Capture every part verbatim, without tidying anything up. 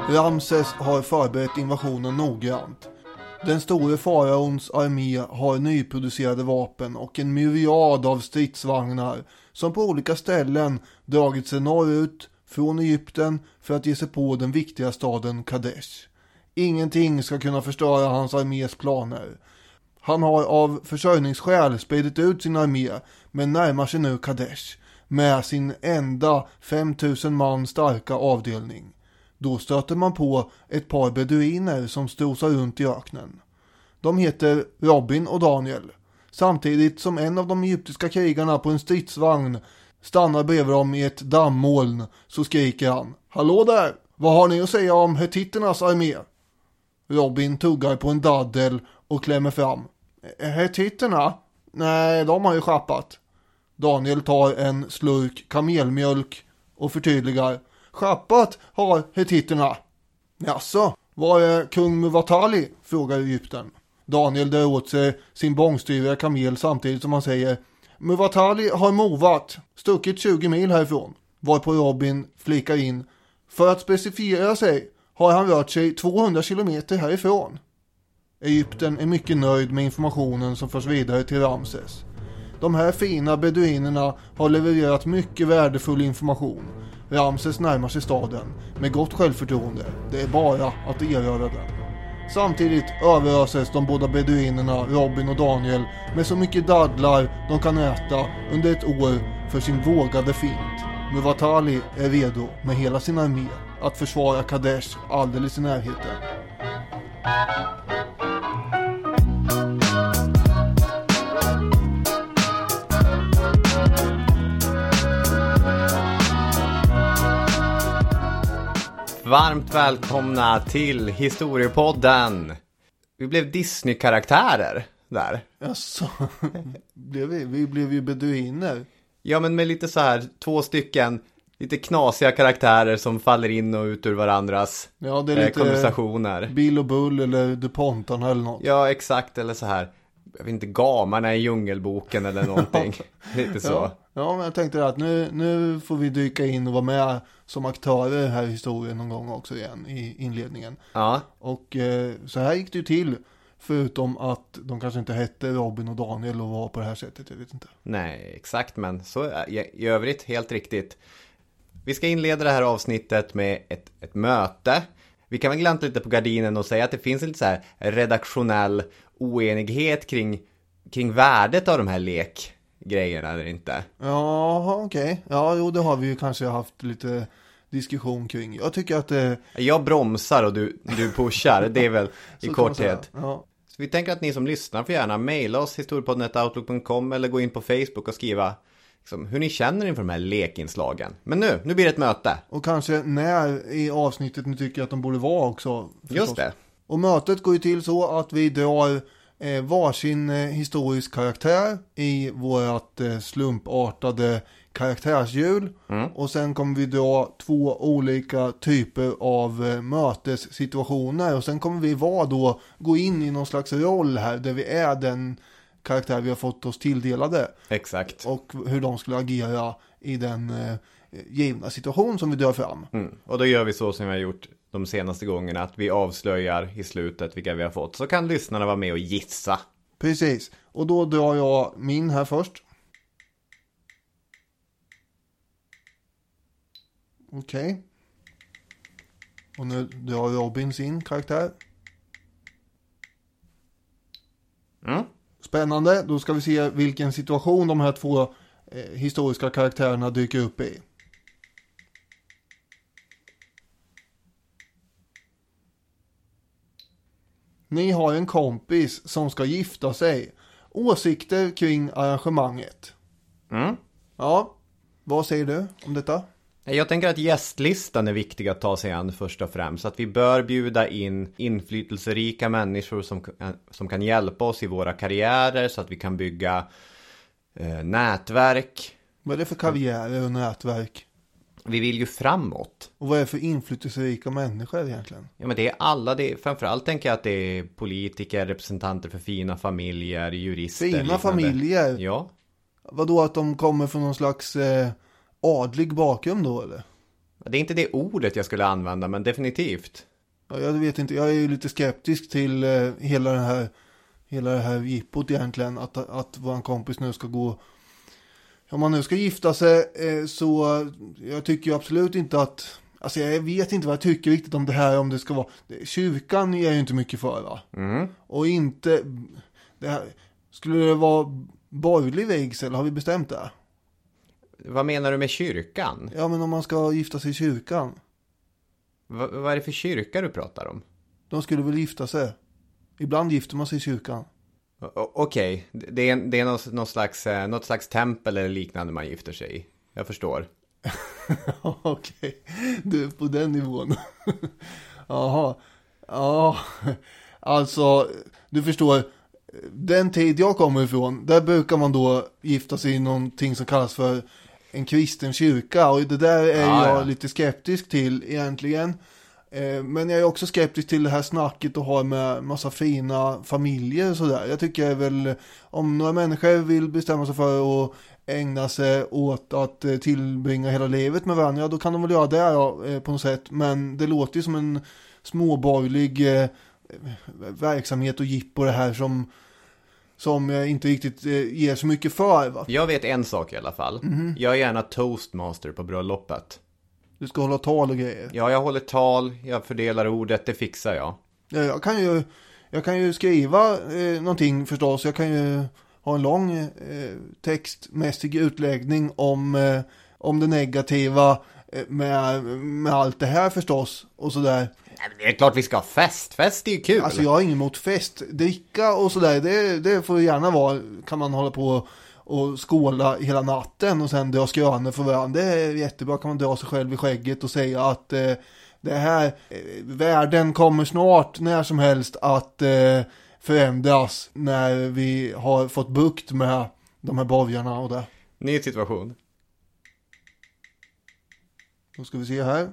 Ramses har förberett invasionen noggrant. Den store faraons armé har nyproducerade vapen och en myriad av stridsvagnar som på olika ställen dragit sig norrut från Egypten för att ge sig på den viktiga staden Kadesh. Ingenting ska kunna förstöra hans armés planer. Han har av försörjningsskäl spridit ut sin armé men närmar sig nu Kadesh med sin enda femtusen man starka avdelning. Då stöter man på ett par beduiner som strosar runt i öknen. De heter Robin och Daniel. Samtidigt som en av de egyptiska krigarna på en stridsvagn stannar bredvid dem i ett dammoln så skriker han: "Hallå där! Vad har ni att säga om hettitternas armé?" Robin tuggar på en daddel och klämmer fram: "Hettitterna? Nej, de har ju schappat." Daniel tar en slurk kamelmjölk och förtydligar: "Schappat har hettitterna." "Jaså, var är kung Muwatalli?" frågar Egypten. Daniel drar åt sig sin bångstyriga kamel samtidigt som han säger: "Muwatalli har movat, stuckit tjugo mil härifrån." Varpå Robin flikar in: "För att specifiera sig har han rört sig tvåhundra kilometer härifrån." Egypten är mycket nöjd med informationen som förs vidare till Ramses. De här fina beduinerna har levererat mycket värdefull information. Ramses närmar sig staden med gott självförtroende. Det är bara att erövra den. Samtidigt överöses de båda beduinerna, Robin och Daniel, med så mycket dadlar de kan äta under ett år för sin vågade fint. Muwatalli är redo med hela sin armé att försvara Kadesh alldeles i närheten. Varmt välkomna till Historiepodden. Vi blev Disney-karaktärer där. Jaså, blev vi? Vi blev ju beduiner. Ja, men med lite så här två stycken lite knasiga karaktärer som faller in och ut ur varandras ja, det är eh, lite konversationer. Bill och Bull eller DuPontarna eller något. Ja, exakt. Eller så här, jag vet inte, gamarna i Djungelboken eller någonting. Lite så. Ja, ja, men jag tänkte att nu, nu får vi dyka in och vara med som aktörer här i historien någon gång också igen i inledningen. Ja. Och eh, så här gick det ju till. Förutom att de kanske inte hette Robin och Daniel och var på det här sättet, jag vet inte. Nej, exakt, men så i, i övrigt helt riktigt. Vi ska inleda det här avsnittet med ett, ett möte. Vi kan väl glanta lite på gardinen och säga att det finns lite så här redaktionell oenighet kring, kring värdet av de här lekgrejerna eller inte. Ja, okej. Okay. Ja, jo, det har vi ju kanske haft lite diskussion kring. Jag tycker att det... Jag bromsar och du, du pushar, det är väl i korthet. Ja. Så vi tänker att ni som lyssnar får gärna mejla oss historiepodden at outlook punkt com eller gå in på Facebook och skriva liksom, hur ni känner inför de här lekinslagen. Men nu, nu blir det ett möte. Och kanske när i avsnittet ni tycker att de borde vara också. Förstås. Just det. Och mötet går ju till så att vi drar eh, varsin eh, historisk karaktär i vårat eh, slumpartade karaktärshjul. Mm. Och sen kommer vi dra två olika typer av eh, mötessituationer. Och sen kommer vi vara då, gå in i någon slags roll här där vi är den karaktär vi har fått oss tilldelade. Exakt. Och hur de skulle agera i den eh, givna situation som vi drar fram. Mm. Och då gör vi så som vi har gjort de senaste gångerna, att vi avslöjar i slutet vilka vi har fått. Så kan lyssnarna vara med och gissa. Precis. Och då drar jag min här först. Okej. Okay. Och nu drar Robin sin karaktär. Mm. Spännande. Då ska vi se vilken situation de här två eh, historiska karaktärerna dyker upp i. Ni har en kompis som ska gifta sig. Åsikter kring arrangemanget. Mm. Ja, vad säger du om detta? Jag tänker att gästlistan är viktig att ta sig an först och främst. Att vi bör bjuda in inflytelserika människor som, som kan hjälpa oss i våra karriärer så att vi kan bygga eh, nätverk. Vad är det för karriärer och nätverk? Vi vill ju framåt. Och vad är det för inflytelserika människor egentligen? Ja, men det är alla. Det är, framförallt tänker jag att det är politiker, representanter för fina familjer, jurister. Fina liknande. familjer? Ja. Vadå, att de kommer från någon slags eh, adlig bakgrund då eller? Det är inte det ordet jag skulle använda, men definitivt. Ja, jag vet inte, jag är ju lite skeptisk till eh, hela det här hela det här jippot egentligen, att, att vår kompis nu ska gå, om man nu ska gifta sig eh, så jag tycker ju absolut inte att, alltså jag vet inte vad jag tycker riktigt om det här, om det ska vara, kyrkan är ju inte mycket för, va? Mm. Och inte, det här, skulle det vara borgerlig vigsel, har vi bestämt det? Vad menar du med kyrkan? Ja, men om man ska gifta sig i kyrkan. Va, vad är det för kyrka du pratar om? De skulle väl gifta sig. Ibland gifter man sig i kyrkan. O- Okej, okay. det är, det är något, något, slags, något slags tempel eller liknande man gifter sig i. Jag förstår. Okej, okay. Du är på den nivån. Jaha. Ja, alltså, du förstår, den tid jag kommer ifrån, där brukar man då gifta sig i någonting som kallas för en kristen kyrka, och det där är ah, jag ja. lite skeptisk till egentligen. Eh, men jag är också skeptisk till det här snacket och ha med massa fina familjer och sådär. Jag tycker väl, om några människor vill bestämma sig för att ägna sig åt att eh, tillbringa hela livet med varandra, ja, då kan de väl göra det ja, eh, på något sätt. Men det låter ju som en småborgerlig eh, verksamhet och jippo det här som som jag inte riktigt eh, ger så mycket för, va? Jag vet en sak i alla fall. Mm-hmm. Jag är gärna toastmaster på bröllopet. Du ska hålla tal och grejer. Ja, jag håller tal, jag fördelar ordet, det fixar jag. Ja, jag kan ju, jag kan ju skriva eh, någonting förstås. Jag kan ju ha en lång eh, textmässig utläggning om, eh, om det negativa eh, med, med allt det här förstås och sådär. Det är klart vi ska ha fest. Fest är ju kul. Alltså jag har inget emot fest. Dricka och sådär, det, det får gärna vara. Kan man hålla på och skåla hela natten och sen dra skrönor för varandra. Det är jättebra, kan man dra sig själv i skägget och säga att eh, det här, eh, världen kommer snart när som helst att eh, förändras när vi har fått bukt med de här borgarna och det. Ny situation. Då ska vi se här.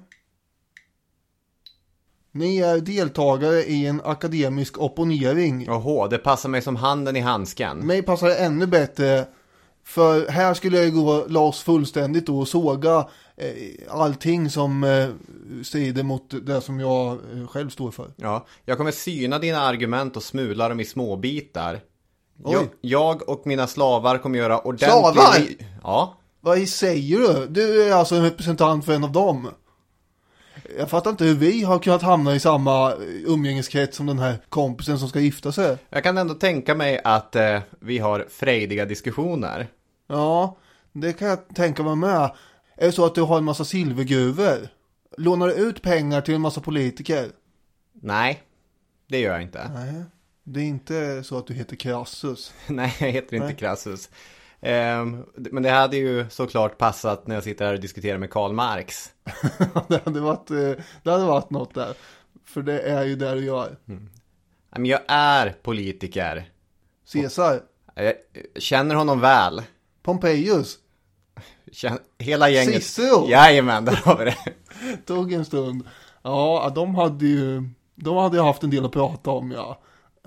Ni är deltagare i en akademisk opponering. Åhå, det passar mig som handen i handsken. Mig passar det ännu bättre. För här skulle jag gå loss fullständigt och såga eh, allting som eh, strider mot det som jag eh, själv står för. Ja, jag kommer syna dina argument och smula dem i små bitar. Jag, jag och mina slavar kommer göra ordentligt... Slavar? Ja. Vad säger du? Du är alltså en representant för en av dem. Jag fattar inte hur vi har kunnat hamna i samma umgängeskrets som den här kompisen som ska gifta sig. Jag kan ändå tänka mig att eh, vi har frejdiga diskussioner. Ja, det kan jag tänka mig med. Är det så att du har en massa silvergruvor? Lånar du ut pengar till en massa politiker? Nej, det gör jag inte. Nej, det är inte så att du heter Crassus. Nej, jag heter inte Nej. Crassus. Um, men det hade ju såklart passat när jag sitter här och diskuterar med Karl Marx. det, hade varit, det hade varit något där. För det är ju där du gör. Mm. Men jag är politiker. Caesar. Jag känner honom väl. Pompejus. Känner, hela gänget. Cicero. Jajamän, där har vi det. Tog en stund. Ja, de hade ju de hade ju haft en del att prata om, ja.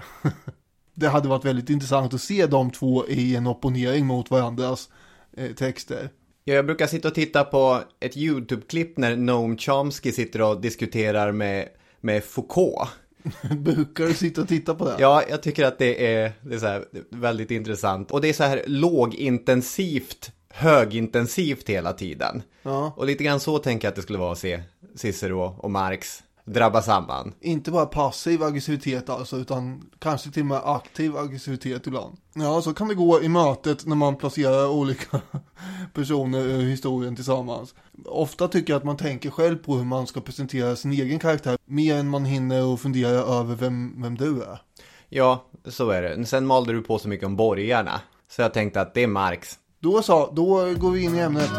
Det hade varit väldigt intressant att se de två i en opponering mot varandras eh, texter. Ja, jag brukar sitta och titta på ett YouTube-klipp när Noam Chomsky sitter och diskuterar med, med Foucault. Brukar du sitta och titta på det? Ja, jag tycker att det är, det är så här, väldigt intressant. Och det är så här lågintensivt, högintensivt hela tiden. Ja. Och lite grann så tänker jag att det skulle vara att se Cicero och Marx drabba samman. Inte bara passiv aggressivitet alltså, utan kanske till och med aktiv aggressivitet ibland. Ja, så kan det gå i mötet när man placerar olika personer ur historien tillsammans. Ofta tycker jag att man tänker själv på hur man ska presentera sin egen karaktär, mer än man hinner och fundera över vem, vem du är. Ja, så är det. Sen malde du på så mycket om borgarna, så jag tänkte att det är Marx. Då så, då går vi in i ämnet.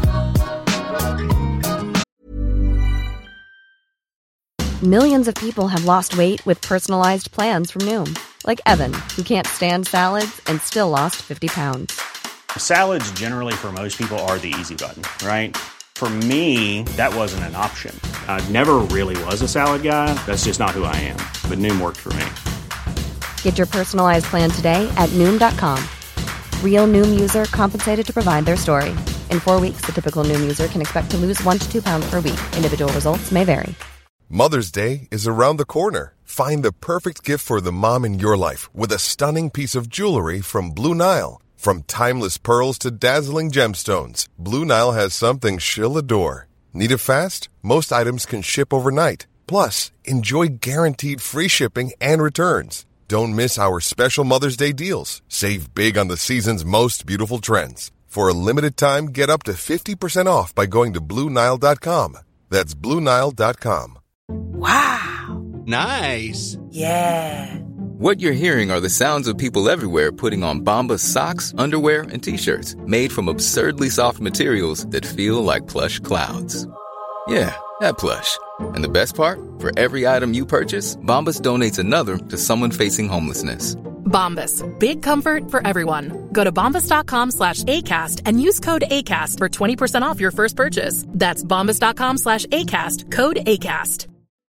Millions of people have lost weight with personalized plans from Noom. Like Evan, who can't stand salads and still lost fifty pounds. Salads generally for most people are the easy button, right? For me, that wasn't an option. I never really was a salad guy. That's just not who I am. But Noom worked for me. Get your personalized plan today at Noom dot com. Real Noom user compensated to provide their story. In four weeks, the typical Noom user can expect to lose one to two pounds per week. Individual results may vary. Mother's Day is around the corner. Find the perfect gift for the mom in your life with a stunning piece of jewelry from Blue Nile. From timeless pearls to dazzling gemstones, Blue Nile has something she'll adore. Need it fast? Most items can ship overnight. Plus, enjoy guaranteed free shipping and returns. Don't miss our special Mother's Day deals. Save big on the season's most beautiful trends. For a limited time, get up to fifty percent off by going to Blue Nile dot com. That's Blue Nile dot com. Wow. Nice. Yeah. What you're hearing are the sounds of people everywhere putting on Bombas socks, underwear, and T-shirts made from absurdly soft materials that feel like plush clouds. Yeah, that plush. And the best part? For every item you purchase, Bombas donates another to someone facing homelessness. Bombas, big comfort for everyone. Go to bombas.com slash ACAST and use code ACAST for twenty percent off your first purchase. That's bombas.com slash ACAST, code ACAST.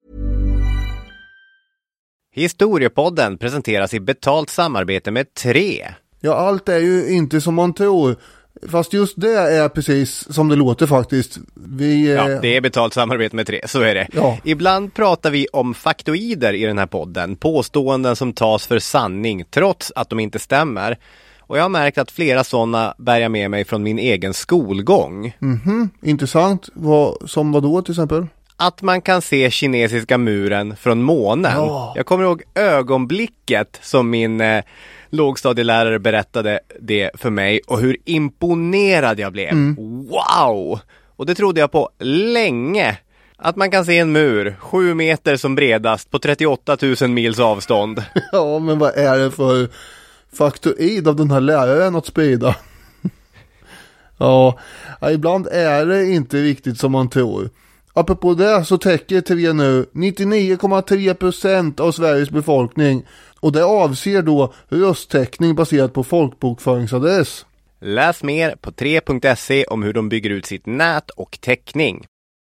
Historiepodden presenteras i betalt samarbete med tre. Ja, allt är ju inte som man tror. Fast just det är precis som det låter faktiskt. Vi, ja, det är betalt samarbete med tre, så är det. Ja. Ibland pratar vi om faktoider i den här podden. Påståenden som tas för sanning trots att de inte stämmer. Och jag har märkt att flera sådana bär jag med mig från min egen skolgång. Mhm, intressant. Vad, som vad då till exempel? Att man kan se kinesiska muren från månen. Ja. Jag kommer ihåg ögonblicket som min eh, lågstadielärare berättade det för mig och hur imponerad jag blev. Mm. Wow! Och det trodde jag på länge. Att man kan se en mur sju meter som bredast på trettioåtta tusen mils avstånd. Ja, men vad är det för faktoid av den här läraren att sprida? Ja, ibland är det inte riktigt som man tror. Apropå det så täcker T V nu nittionio komma tre procent av Sveriges befolkning och det avser då rösttäckning baserat på folkbokföringsadress. Läs mer på tre punkt se om hur de bygger ut sitt nät och täckning.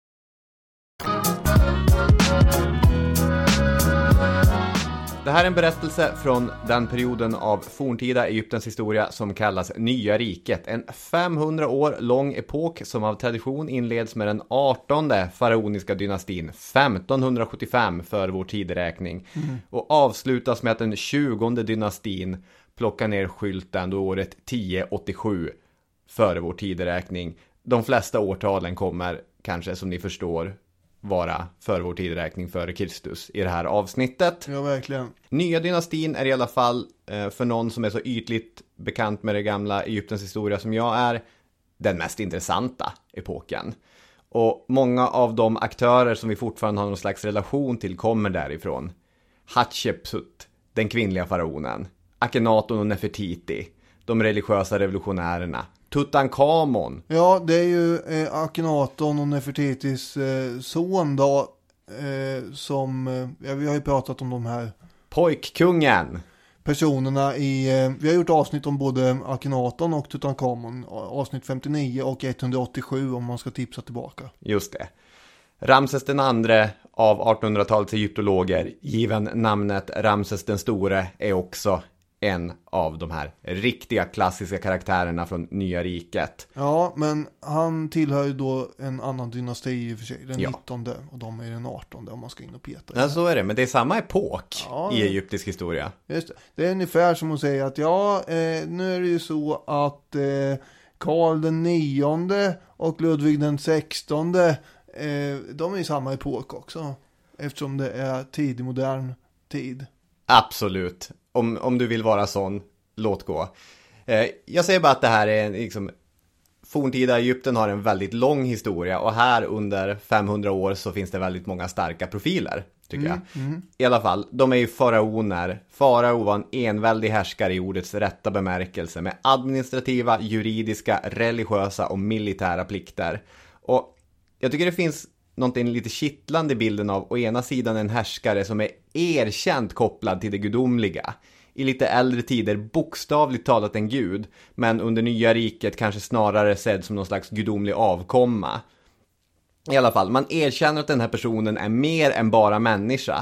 Det här är en berättelse från den perioden av forntida Egyptens historia som kallas Nya riket. En femhundra år lång epok som av tradition inleds med den artonde faraoniska dynastin femtonhundrasjuttiofem för vår tideräkning. Mm. Och avslutas med att den tjugonde dynastin plockar ner skylten då året tio åttiosju före vår tideräkning. De flesta årtalen kommer kanske, som ni förstår, vara för vår tideräkning före Kristus i det här avsnittet. Ja, verkligen. Nya dynastin är i alla fall, eh, för någon som är så ytligt bekant med det gamla Egyptens historia som jag är, den mest intressanta epoken. Och många av de aktörer som vi fortfarande har någon slags relation till kommer därifrån. Hatshepsut, den kvinnliga faraonen. Akhenaton och Nefertiti, de religiösa revolutionärerna. Tutankhamon. Ja, det är ju eh, Akhenaton och Nefertitis eh, son då, eh, som, eh, ja, vi har ju pratat om de här pojkkungen. Personerna i, eh, vi har gjort avsnitt om både Akhenaton och Tutankhamon, avsnitt femtionio och etthundraåttiosju om man ska tipsa tillbaka. Just det. Ramses den andre av artonhundratalets egyptologer, given namnet Ramses den store, är också en av de här riktiga klassiska karaktärerna från Nya riket. Ja, men han tillhör ju då en annan dynasti i och för sig, den ja. nittonde, och de är den artonde om man ska in och peta. Ja, så är det, men det är samma epok ja, i egyptisk historia. Just det. Det är ungefär som att säga att ja, eh, nu är det ju så att eh, Karl den nionde och Ludvig den sextonde, eh, de är i samma epok också, eftersom det är tidig modern tid. Absolut. Om, om du vill vara sån, låt gå. Eh, jag säger bara att det här är liksom, forntida Egypten har en väldigt lång historia och här under femhundra år så finns det väldigt många starka profiler, tycker mm, jag. Mm. I alla fall, de är ju faraoner. Farao var en enväldig härskare i ordets rätta bemärkelse med administrativa, juridiska, religiösa och militära plikter. Och jag tycker det finns någonting lite kittlande i bilden av å ena sidan en härskare som är erkänt kopplad till det gudomliga. I lite äldre tider bokstavligt talat en gud, men under Nya riket kanske snarare sedd som någon slags gudomlig avkomma. I alla fall, man erkänner att den här personen är mer än bara människa.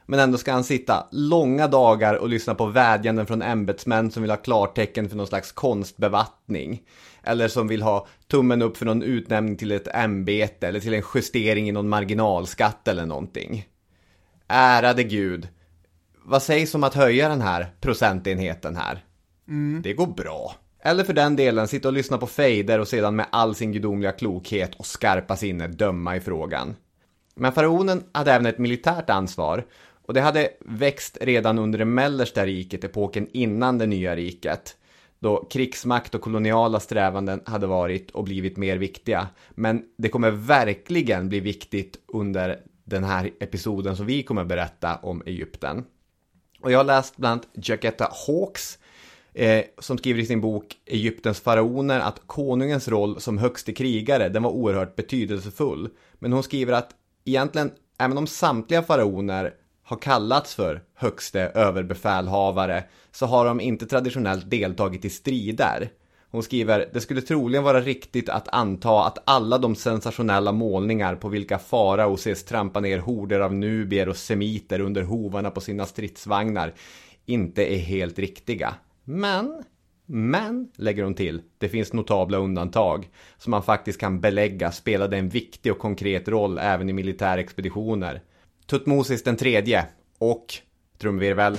Men ändå ska han sitta långa dagar och lyssna på vädjanden från ämbetsmän som vill ha klartecken för någon slags konstbevattning. Eller som vill ha tummen upp för någon utnämning till ett ämbete eller till en justering i någon marginalskatt eller någonting. Ärade Gud, vad sägs om att höja den här procentenheten här? Mm. Det går bra. Eller för den delen sitta och lyssna på fejder och sedan med all sin gudomliga klokhet och skarpa sinne döma i frågan. Men faraonen hade även ett militärt ansvar, och det hade växt redan under det mellersta riket, epoken innan det nya riket, då krigsmakt och koloniala strävanden hade varit och blivit mer viktiga. Men det kommer verkligen bli viktigt under den här episoden som vi kommer berätta om Egypten. Och jag har läst bland Jacquetta Hawkes eh, som skriver i sin bok Egyptens faraoner att konungens roll som högste krigare, den var oerhört betydelsefull. Men hon skriver att egentligen, även om samtliga faraoner har kallats för högste överbefälhavare, så har de inte traditionellt deltagit i strider. Hon skriver, det skulle troligen vara riktigt att anta att alla de sensationella målningar på vilka farao ses trampa ner horder av nubier och semiter under hovarna på sina stridsvagnar inte är helt riktiga. Men, men, lägger hon till, det finns notabla undantag som man faktiskt kan belägga spelade en viktig och konkret roll även i militärexpeditioner. Tutmosis den tredje och, trumvirvel,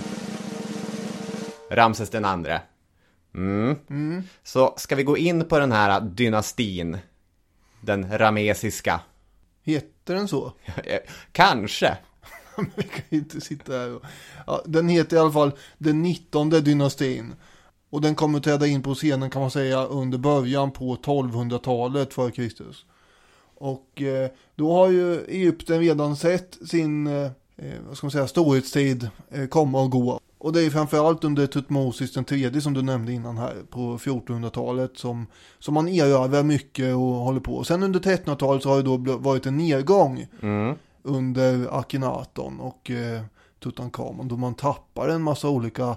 Ramses den andre. Mm. Mm. Så ska vi gå in på den här dynastin, den ramesiska. Heter den så? Kanske. Men vi kan ju inte sitta här och... ja, den heter i alla fall den nittonde dynastin. Och den kommer träda in på scenen, kan man säga, under början på tolvhundratalet före Kristus. Och eh, då har ju Egypten redan sett sin eh, vad ska man säga, storhetstid eh, komma och gå. Och det är framförallt under Tutmosis den tredje som du nämnde innan här på fjortonhundratalet som, som man erövrar mycket och håller på. Och sen under trettonhundratalet så har det då varit en nedgång mm. under Akhenaton och eh, Tutankhamon, då man tappar en massa olika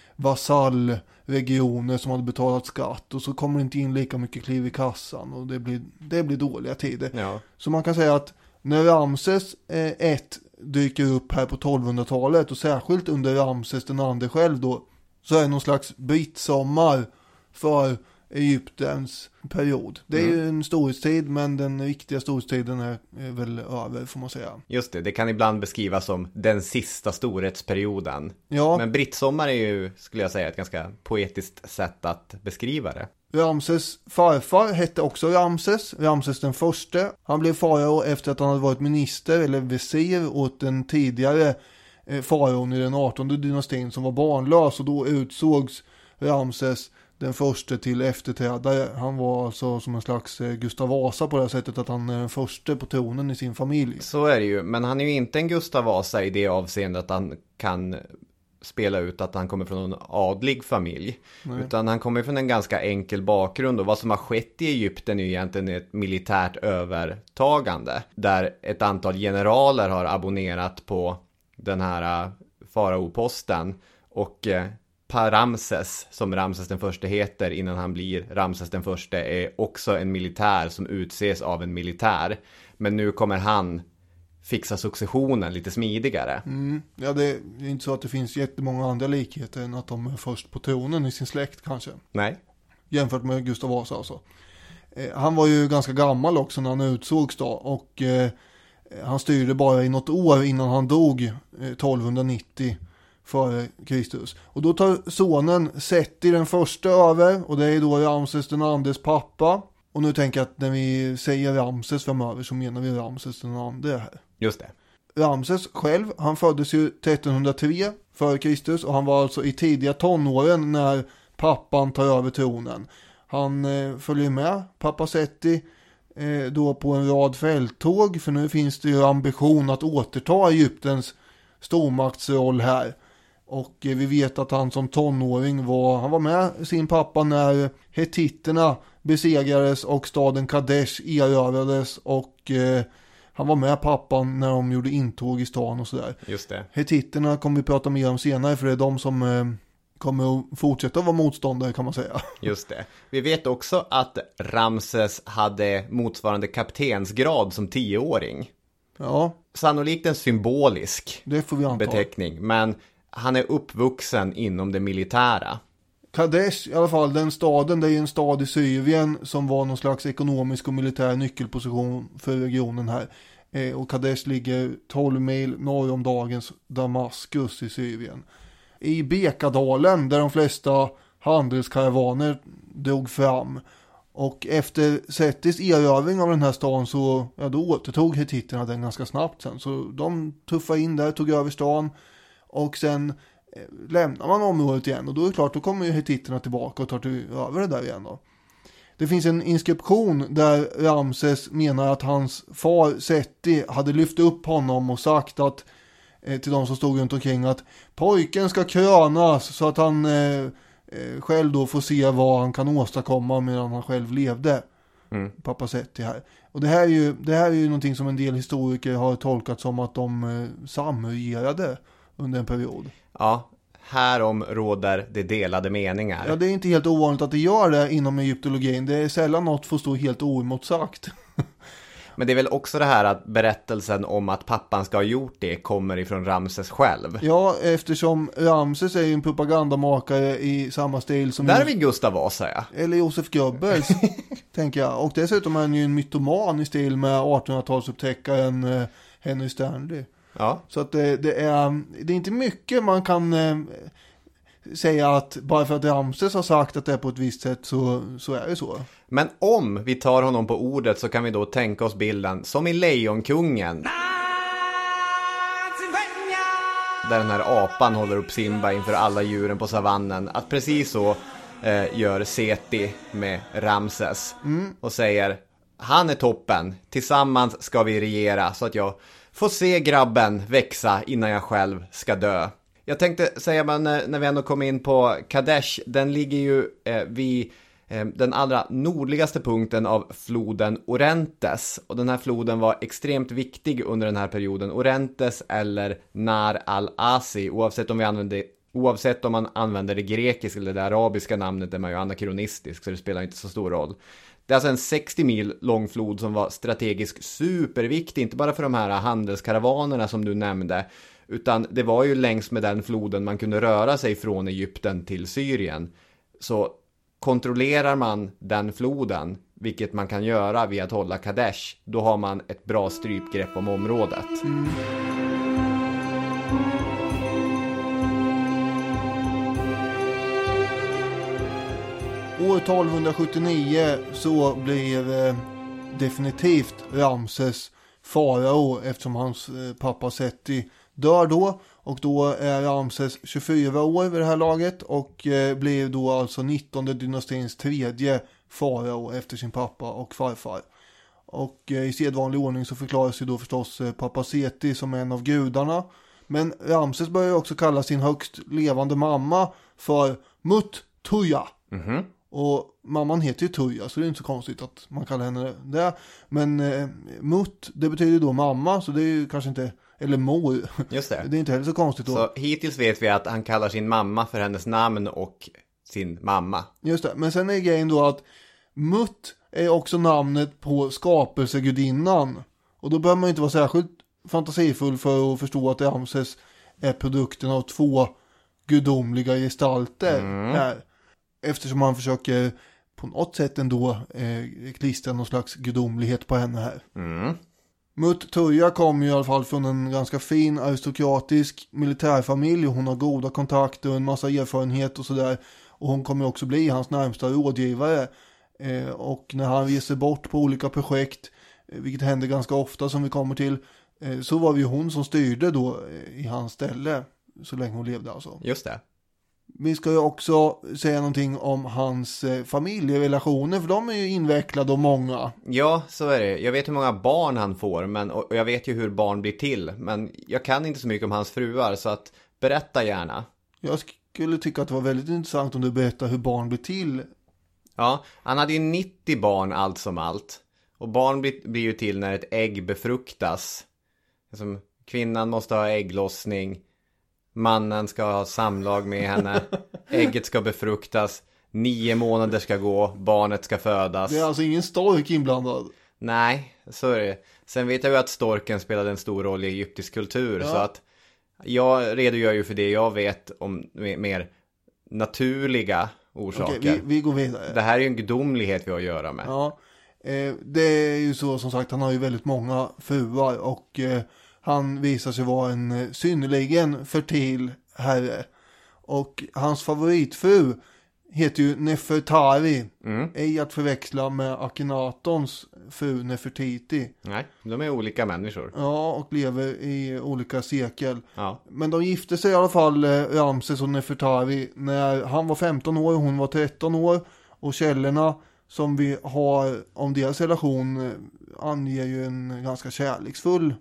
vasallregioner som hade betalat skatt, och så kommer det inte in lika mycket kliv i kassan och det blir, det blir dåliga tider. Ja. Så man kan säga att när Ramses eh, ett dyker upp här på tolvhundratalet, och särskilt under Ramses den andre själv då, så är det någon slags brittsommar för Egyptens period. Det är mm. ju en storhetstid, men den riktiga storhetstiden är, är väl över, får man säga. Just det, det kan ibland beskrivas som den sista storhetsperioden. Ja. Men brittsommar är ju, skulle jag säga, ett ganska poetiskt sätt att beskriva det. Ramses farfar hette också Ramses, Ramses den förste. Han blev farao efter att han hade varit minister eller visir åt den tidigare eh, faraon i den artonde dynastin som var barnlös, och då utsågs Ramses den första till efterträdare. Han var alltså som en slags eh, Gustav Vasa på det sättet att han är den första på tronen i sin familj. Så är det ju, men han är ju inte en Gustav Vasa i det avseendet att han kan spela ut att han kommer från en adlig familj. Nej. Utan han kommer från en ganska enkel bakgrund, och vad som har skett i Egypten är egentligen ett militärt övertagande där ett antal generaler har abonnerat på den här faraoposten, och eh, Ramses, som Ramses den första heter innan han blir Ramses den första, är också en militär som utses av en militär. Men nu kommer han fixa successionen lite smidigare. Mm. Ja, det är inte så att det finns jättemånga andra likheter än att de är först på tronen i sin släkt kanske. Nej. Jämfört med Gustav Vasa alltså. Eh, han var ju ganska gammal också när han utsågs då, och eh, han styrde bara i något år innan han dog eh, tolvhundranittio före Kristus. Och då tar sonen Seti den första över, och det är då Ramses den andres pappa. Och nu tänker jag att när vi säger Ramses framöver så menar vi Ramses den andre här. Just det. Ramses själv, han föddes ju trettonhundratre före Kristus, och han var alltså i tidiga tonåren när pappan tar över tronen. Han eh, följer med pappa Seti eh, då på en rad fälttåg, för nu finns det ju ambition att återta Egyptens stormaktsroll här. Och eh, vi vet att han som tonåring var, han var med sin pappa när hetitterna besegrades och staden Kadesh erövrades, och eh, han var med pappan när de gjorde intåg i stan och sådär. Just det. Hetitterna kommer vi prata mer om senare, för det är de som eh, kommer att fortsätta vara motståndare, kan man säga. Just det. Vi vet också att Ramses hade motsvarande kaptensgrad som tioåring. Ja. Sannolikt en symbolisk Det får vi anta. beteckning, men han är uppvuxen inom det militära. Kadesh, i alla fall, den staden, det är en stad i Syrien som var någon slags ekonomisk och militär nyckelposition för regionen här. Eh, och Kadesh ligger tolv mil norr om dagens Damaskus i Syrien. I Bekadalen, där de flesta handelskaravaner drog fram. Och efter Setis erövring av den här stan så ja, då återtog hittiterna den ganska snabbt sen. Så de tuffade in där, tog över stan och sen eh, lämnar man området igen. Och då är det klart, då kommer ju hittiterna tillbaka och tar till, över det där igen då. Det finns en inskription där Ramses menar att hans far Seti hade lyft upp honom och sagt att eh, till de som stod runt omkring att pojken ska krönas så att han eh, eh, själv då får se vad han kan åstadkomma medan han själv levde. Mm. Pappa Seti här. Och det här är ju det här är ju någonting som en del historiker har tolkat som att de eh, samregerade under en period. Ja, härom råder det delade meningar. Ja, det är inte helt ovanligt att det gör det inom egyptologin. Det är sällan något får stå helt oemotsagt. Men det är väl också det här att berättelsen om att pappan ska ha gjort det kommer ifrån Ramses själv. Ja, eftersom Ramses är ju en propagandamakare i samma stil som... Där är vi Gustav Vasa, ja. Eller Josef Goebbels, tänker jag. Och dessutom är han ju en mytoman i stil med artonhundratalsupptäckaren eh, Henry Stanley. Ja. Så att det, det, är, det är inte mycket man kan eh, säga att bara för att Ramses har sagt att det är på ett visst sätt så, så är det så. Men om vi tar honom på ordet så kan vi då tänka oss bilden som i Lejonkungen. Där den här apan håller upp Simba inför alla djuren på savannen. Att precis så eh, gör Seti med Ramses. Mm. Och säger, han är toppen. Tillsammans ska vi regera så att jag får se grabben växa innan jag själv ska dö. Jag tänkte säga, men när vi ändå kom in på Kadesh, den ligger ju eh, vid eh, den allra nordligaste punkten av floden Orontes. Och den här floden var extremt viktig under den här perioden. Orontes eller Nar al-Asi, oavsett om vi använder oavsett om man använder det grekiska eller det arabiska namnet är man ju anakronistisk, så det spelar inte så stor roll. Det är alltså en sextio mil lång flod som var strategiskt superviktig, inte bara för de här handelskaravanerna som du nämnde, utan det var ju längs med den floden man kunde röra sig från Egypten till Syrien. Så kontrollerar man den floden, vilket man kan göra via att hålla Kadesh, då har man ett bra strypgrepp om området. Mm. År tolvhundrasjuttionio så blev eh, definitivt Ramses farao eftersom hans eh, pappa Seti dör då. Och då är Ramses tjugofyra år vid det här laget och eh, blev då alltså nittonde dynastins tredje farao efter sin pappa och farfar. Och eh, i sedvanlig ordning så förklaras ju då förstås eh, pappa Seti som en av gudarna. Men Ramses börjar också kalla sin högst levande mamma för Mut-Tuja. Mhm. Och mamman heter ju Tuja, så det är inte så konstigt att man kallar henne det. Men eh, Mut, det betyder då mamma, så det är ju kanske inte, eller mor. Just det. Det är inte heller så konstigt då. Så hittills vet vi att han kallar sin mamma för hennes namn och sin mamma. Just det, men sen är grejen då att Mut är också namnet på skapelsegudinnan. Och då behöver man inte vara särskilt fantasifull för att förstå att Ramses är produkten av två gudomliga gestalter mm. här. Eftersom man försöker på något sätt ändå eh, klistra någon slags gudomlighet på henne här. Mm. Mut-Tuja kom ju i alla fall från en ganska fin aristokratisk militärfamilj. Hon har goda kontakter och en massa erfarenhet och sådär. Och hon kommer också bli hans närmsta rådgivare. Eh, och när han reser bort på olika projekt, eh, vilket händer ganska ofta som vi kommer till, eh, så var det ju hon som styrde då eh, i hans ställe så länge hon levde alltså. Just det. Vi ska ju också säga någonting om hans eh, familjerelationer, för de är ju invecklade och många. Ja, så är det. Jag vet hur många barn han får, men, och jag vet ju hur barn blir till. Men jag kan inte så mycket om hans fruar, så att berätta gärna. Jag skulle tycka att det var väldigt intressant om du berättar hur barn blir till. Ja, han hade ju nittio barn allt som allt. Och barn blir, blir ju till när ett ägg befruktas. Alltså, kvinnan måste ha ägglossning. Mannen ska ha samlag med henne. Ägget ska befruktas. Nio månader ska gå. Barnet ska födas. Det är alltså ingen stork inblandad? Nej, så är det. Sen vet jag ju att storken spelade en stor roll i egyptisk kultur. Ja. Så att jag redogör ju för det jag vet om mer naturliga orsaker. Okej, vi, vi går vidare. Det här är ju en gudomlighet vi har att göra med. Ja, eh, det är ju så som sagt, han har ju väldigt många fruar och eh, han visar sig vara en eh, synnerligen fertil herre. Och hans favoritfru heter ju Nefertari. Mm. Ej att förväxla med Akhenatons fru Nefertiti. Nej, de är olika människor. Ja, och lever i olika sekel. Ja. Men de gifte sig i alla fall, eh, Ramses och Nefertari, när han var femton år och hon var tretton år. Och källorna som vi har om deras relation eh, anger ju en ganska kärleksfull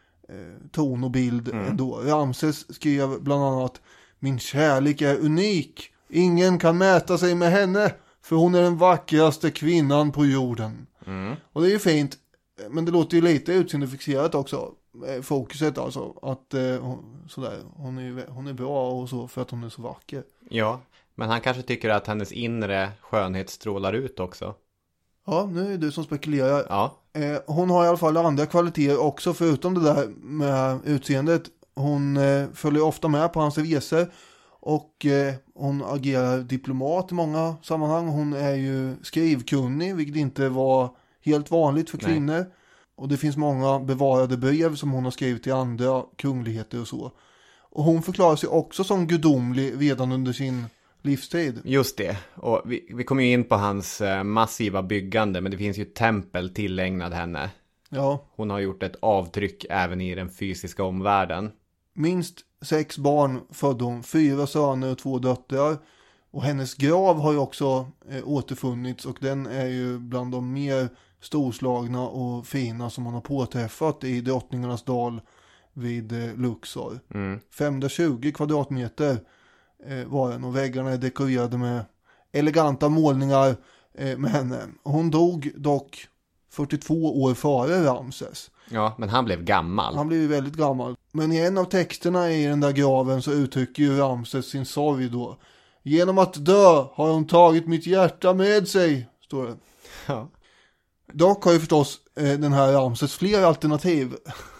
eh, ton och bild Mm. ändå. Ramses skrev bland annat: min kärlek är unik. Ingen kan mäta sig med henne, för hon är den vackraste kvinnan på jorden. Mm. Och det är ju fint, men det låter ju lite utseendefixerat också. eh, Fokuset alltså, att eh, hon, sådär, hon, är, hon är bra och så för att hon är så vacker. Ja, men han kanske tycker att hennes inre skönhet strålar ut också. Ja, nu är det du som spekulerar. Ja. Eh, hon har i alla fall andra kvaliteter också, förutom det där med utseendet. Hon eh, följer ofta med på hans resor. Och eh, hon agerar diplomat i många sammanhang. Hon är ju skrivkunnig, vilket inte var helt vanligt för kvinnor. Nej. Och det finns många bevarade brev som hon har skrivit till andra kungligheter och så. Och hon förklarar sig också som gudomlig redan under sin livstid. Just det. Och vi, vi kommer ju in på hans eh, massiva byggande, men det finns ju tempel tillägnad henne. Ja. Hon har gjort ett avtryck även i den fysiska omvärlden. Minst sex barn födde hon, fyra söner och två döttrar. Och hennes grav har ju också eh, återfunnits, och den är ju bland de mer storslagna och fina som man har påträffat i Drottningarnas dal vid eh, Luxor. Mm. femhundratjugo kvadratmeter eh, var den, och väggarna är dekorerade med eleganta målningar eh, med henne. Hon dog dock fyrtiotvå år före Ramses. Ja, men han blev gammal. Han blev ju väldigt gammal. Men i en av texterna i den där graven så uttrycker ju Ramses sin sorg då. Genom att dö har hon tagit mitt hjärta med sig, står det. Ja. Dock har ju förstås eh, den här Ramses fler alternativ.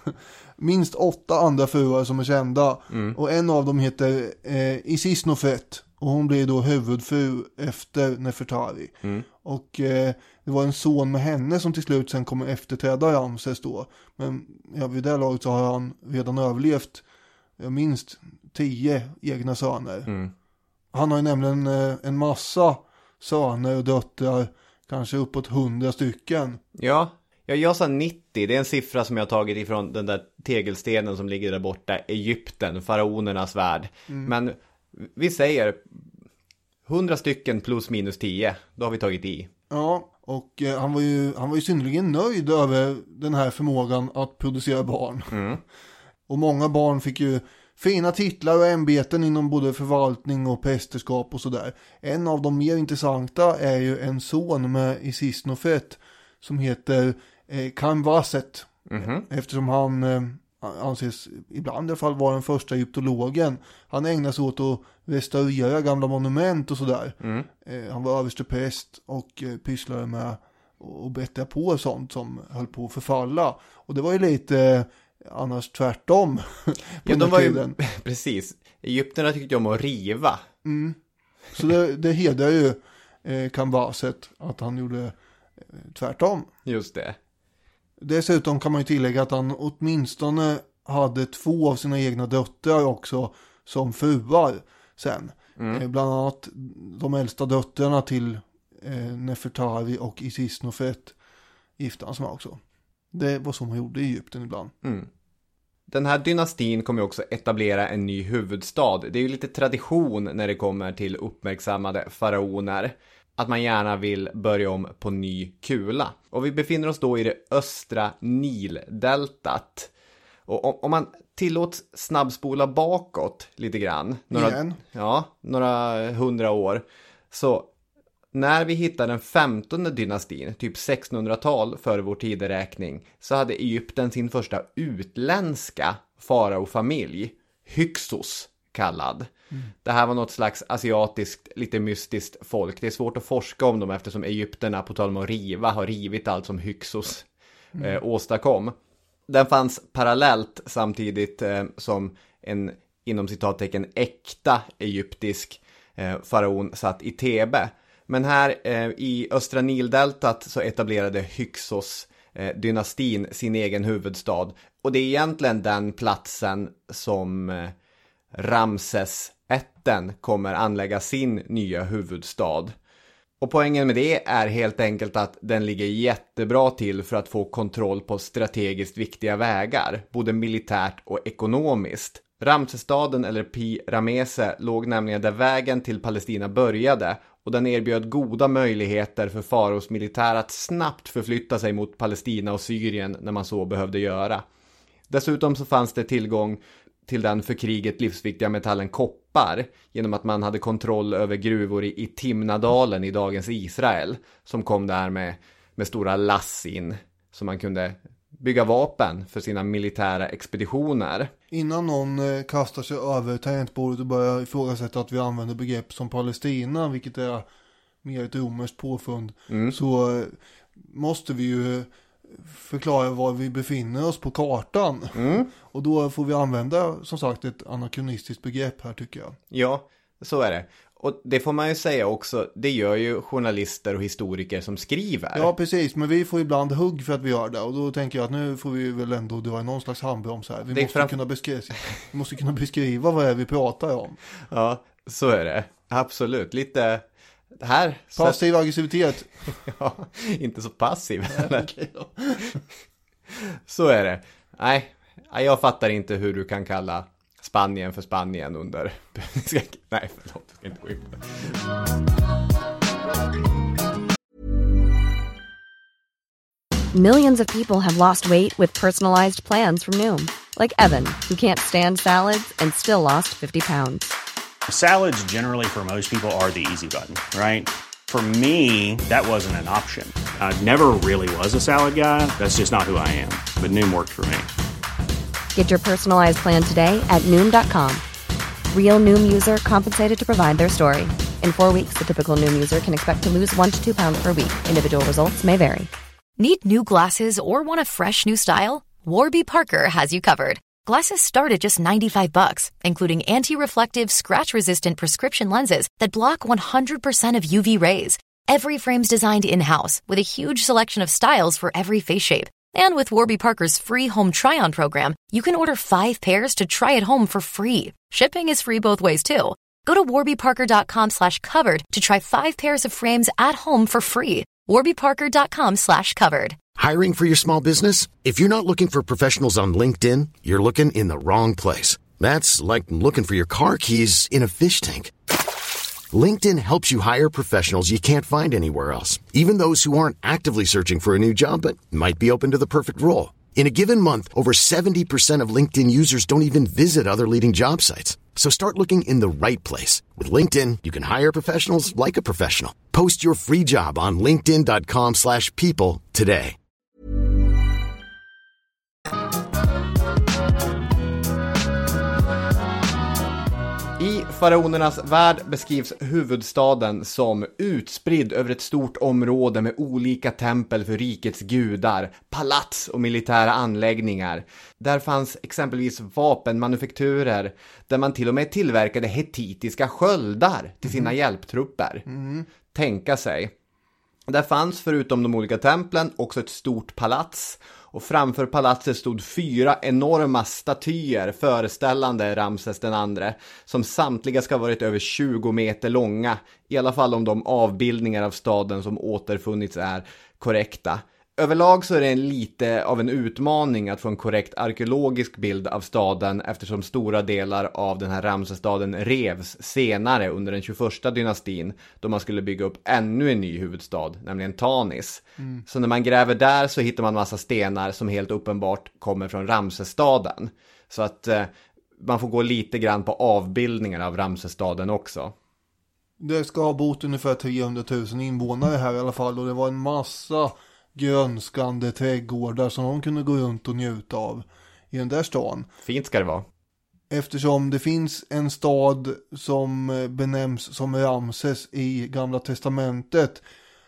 Minst åtta andra fruar som är kända. Mm. Och en av dem heter eh, Isisnofet. Och hon blir då huvudfru efter Nefertari. Mm. Och eh, det var en son med henne som till slut sen kommer efterträda Ramses då. Men ja, vid det laget så har han redan överlevt ja, minst tio egna söner. Mm. Han har ju nämligen eh, en massa söner och döttrar. Kanske uppåt hundra stycken. Ja, ja, jag sa nittio. Det är en siffra som jag har tagit ifrån den där tegelstenen som ligger där borta. Egypten, faraonernas värld. Mm. Men vi säger hundra stycken plus minus tio. Då har vi tagit i. Ja, och eh, han var ju han var ju synnerligen nöjd över den här förmågan att producera barn. Mm. Och många barn fick ju fina titlar och ämbeten inom både förvaltning och prästerskap och sådär. En av de mer intressanta är ju en son med Isisnofet som heter eh, Kamvaset. Mm-hmm. Eftersom han eh, anses ibland i alla fall vara den första egyptologen. Han ägnar sig åt att restaurera gamla monument och sådär. Mm. Eh, han var överstepräst och eh, pysslade med att bättra på sånt som höll på att förfalla. Och det var ju lite... Eh, annars tvärtom. Ja, de var ju, precis. Egypterna tyckte om att riva. Mm. Så det, det hedrar ju eh, Kamvaset att han gjorde eh, tvärtom. Just det. Dessutom kan man ju tillägga att han åtminstone hade två av sina egna döttrar också som fruar sen. Mm. Eh, bland annat de äldsta döttrarna till eh, Nefertari och Isisnofet gifte han med också. Det var som man gjorde i Egypten ibland. Mm. Den här dynastin kommer också etablera en ny huvudstad. Det är ju lite tradition när det kommer till uppmärksammade faraoner. Att man gärna vill börja om på ny kula. Och vi befinner oss då i det östra Nildeltat. Och om man tillåts snabbspola bakåt lite grann. Några, Igen? Ja, några hundra år. Så... När vi hittar den femtonde dynastin, typ sextonhundratal före vår tideräkning, så hade Egypten sin första utländska faraofamilj, Hyksos kallad. Mm. Det här var något slags asiatiskt, lite mystiskt folk. Det är svårt att forska om dem eftersom Egypterna, på tal om att riva, har rivit allt som Hyksos mm. eh, åstadkom. Den fanns parallellt samtidigt eh, som en inom citattecken äkta egyptisk eh, faraon satt i Thebe. Men här eh, i östra Nildeltat så etablerade Hyksos eh, dynastin sin egen huvudstad. Och det är egentligen den platsen som eh, Ramses ätten kommer anlägga sin nya huvudstad. Och poängen med det är helt enkelt att den ligger jättebra till för att få kontroll på strategiskt viktiga vägar, både militärt och ekonomiskt. Ramsestaden eller Pi Ramese låg nämligen där vägen till Palestina började och den erbjöd goda möjligheter för faraos militär att snabbt förflytta sig mot Palestina och Syrien när man så behövde göra. Dessutom så fanns det tillgång till den för kriget livsviktiga metallen koppar genom att man hade kontroll över gruvor i, i Timnadalen i dagens Israel som kom där med, med stora lass in så man kunde bygga vapen för sina militära expeditioner. Innan någon eh, kastar sig över tangentbordet och börjar ifrågasätta att vi använder begrepp som Palestina, vilket är mer ett romerskt påfund, mm. så eh, måste vi ju förklara var vi befinner oss på kartan. Mm. Och då får vi använda som sagt ett anakronistiskt begrepp här, tycker jag. Ja, så är det. Och det får man ju säga också, det gör ju journalister och historiker som skriver. Ja, precis, men vi får ibland hugg för att vi gör det. Och då tänker jag att nu får vi väl ändå dra någon slags handbroms här. Vi måste, fram... kunna beskriva, vi måste kunna beskriva vad det är vi pratar om. Ja, så är det. Absolut. Lite här. Passiv så... aggressivitet. Ja, inte så passiv. Nej, okay, ja. Så är det. Nej, jag fattar inte hur du kan kalla Spanien för Spanien under... Nej, förlåt, jag ska inte gå in på det. Millions of people have lost weight with personalized plans from Noom. Like Evan, who can't stand salads and still lost fifty pounds. Salads generally for most people are the easy button, right? For me, that wasn't an option. I never really was a salad guy. That's just not who I am. But Noom worked for me. Get your personalized plan today at Noom dot com. Real Noom user compensated to provide their story. In four weeks, the typical Noom user can expect to lose one to two pounds per week. Individual results may vary. Need new glasses or want a fresh new style? Warby Parker has you covered. Glasses start at just ninety-five bucks, including anti-reflective, scratch-resistant prescription lenses that block one hundred percent of U V rays. Every frame's designed in-house with a huge selection of styles for every face shape. And with Warby Parker's free home try-on program, you can order five pairs to try at home for free. Shipping is free both ways, too. Go to warby parker dot com slash covered to try five pairs of frames at home for free. warby parker dot com slash covered. Hiring for your small business? If you're not looking for professionals on LinkedIn, you're looking in the wrong place. That's like looking for your car keys in a fish tank. LinkedIn helps you hire professionals you can't find anywhere else, even those who aren't actively searching for a new job but might be open to the perfect role. In a given month, over seventy percent of LinkedIn users don't even visit other leading job sites. So start looking in the right place. With LinkedIn, you can hire professionals like a professional. Post your free job on linkedin dot com slash people today. I faraonernas värld beskrivs huvudstaden som utspridd över ett stort område med olika tempel för rikets gudar, palats och militära anläggningar. Där fanns exempelvis vapenmanufakturer där man till och med tillverkade hetitiska sköldar till sina mm. hjälptrupper. Mm. Tänka sig. Där fanns förutom de olika templen också ett stort palats. Och framför palatset stod fyra enorma statyer föreställande Ramses den andre, som samtliga ska ha varit över tjugo meter långa, i alla fall om de avbildningar av staden som återfunnits är korrekta. Överlag så är det en lite av en utmaning att få en korrekt arkeologisk bild av staden eftersom stora delar av den här Ramsestaden revs senare under den tjugoförsta dynastin då man skulle bygga upp ännu en ny huvudstad, nämligen Tanis. Mm. Så när man gräver där så hittar man massa stenar som helt uppenbart kommer från Ramsestaden. Så att eh, man får gå lite grann på avbildningar av Ramsestaden också. Det ska ha bott ungefär trehundratusen invånare här i alla fall och det var en massa grönskande trädgårdar som de kunde gå runt och njuta av i den där stan. Fint ska det vara. Eftersom det finns en stad som benämns som Ramses i Gamla testamentet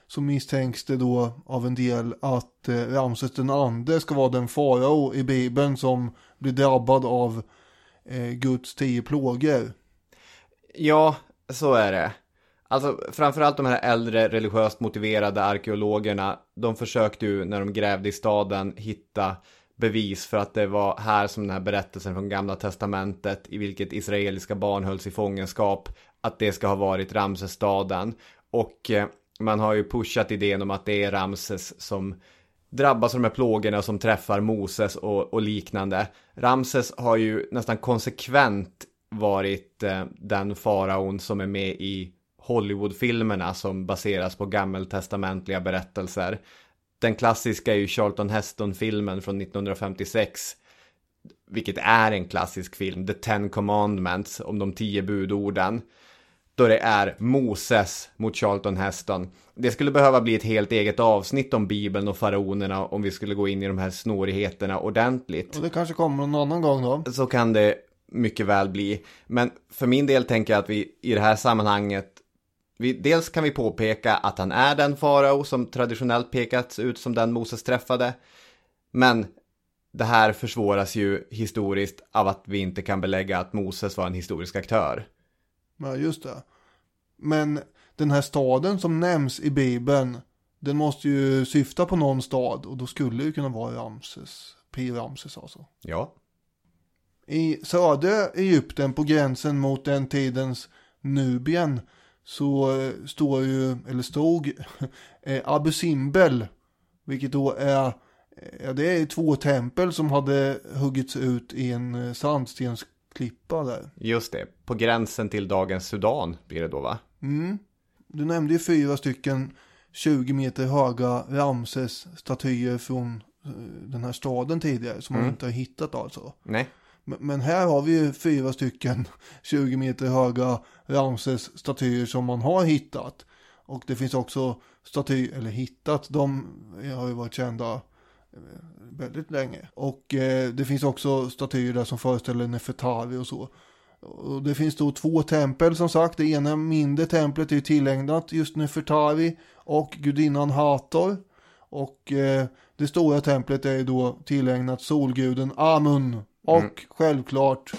så misstänks det då av en del att eh, Ramses den andre ska vara den farao i Bibeln som blir drabbad av eh, Guds tio plågor. Ja, så är det. Alltså framförallt de här äldre religiöst motiverade arkeologerna, de försökte ju när de grävde i staden hitta bevis för att det var här som den här berättelsen från Gamla testamentet i vilket israeliska barn hölls i fångenskap, att det ska ha varit Ramsesstaden. Och eh, man har ju pushat idén om att det är Ramses som drabbas av de här plågorna som träffar Moses och, och liknande. Ramses har ju nästan konsekvent varit eh, den faraon som är med i Hollywoodfilmerna som baseras på gammeltestamentliga berättelser. Den klassiska är ju Charlton Heston-filmen från nittonhundrafemtiosex, vilket är en klassisk film, The Ten Commandments, om de tio budorden. Då det är Moses mot Charlton Heston. Det skulle behöva bli ett helt eget avsnitt om Bibeln och faraonerna om vi skulle gå in i de här snårigheterna ordentligt. Och det kanske kommer någon annan gång då. Så kan det mycket väl bli. Men för min del tänker jag att vi i det här sammanhanget, vi, dels kan vi påpeka att han är den farao som traditionellt pekats ut som den Moses träffade. Men det här försvåras ju historiskt av att vi inte kan belägga att Moses var en historisk aktör. Ja, just det. Men den här staden som nämns i Bibeln, den måste ju syfta på någon stad. Och då skulle det ju kunna vara Ramses, Pi Ramses alltså. Ja. I södra Egypten på gränsen mot den tidens Nubien så står ju, eller stod Abu Simbel, vilket då är, ja, det är två tempel som hade huggits ut i en sandstensklippa där. Just det, på gränsen till dagens Sudan blir det då, va? Mm. Du nämnde ju fyra stycken tjugo meter höga Ramses-statyer från den här staden tidigare som mm. man inte har hittat alltså. Nej. Men här har vi ju fyra stycken tjugo meter höga Ramses-statyer som man har hittat. Och det finns också statyer, eller hittat, de har ju varit kända väldigt länge. Och eh, det finns också statyer där som föreställer Nefertari och så. Och det finns då två tempel som sagt. Det ena mindre templet är ju tillägnat just Nefertari och gudinnan Hathor. Och eh, det stora templet är ju då tillägnat solguden Amun. Och mm. självklart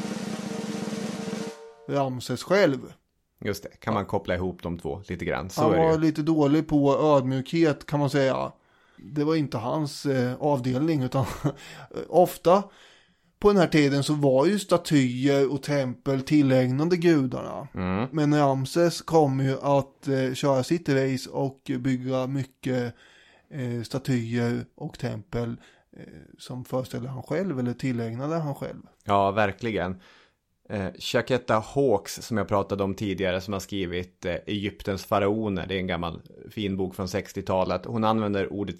Ramses själv. Just det, kan man koppla ihop de två lite grann. Så Han är det var ju. lite dålig på ödmjukhet kan man säga. Det var inte hans eh, avdelning utan ofta på den här tiden så var ju statyer och tempel tillägnande gudarna. Mm. Men Ramses kom ju att eh, köra sitt race och bygga mycket eh, statyer och tempel som föreställer han själv eller tillägnade han själv. Ja, verkligen. Eh, Shaketa Hawks som jag pratade om tidigare som har skrivit eh, Egyptens faraoner, det är en gammal fin bok från sextiotalet. Hon använder ordet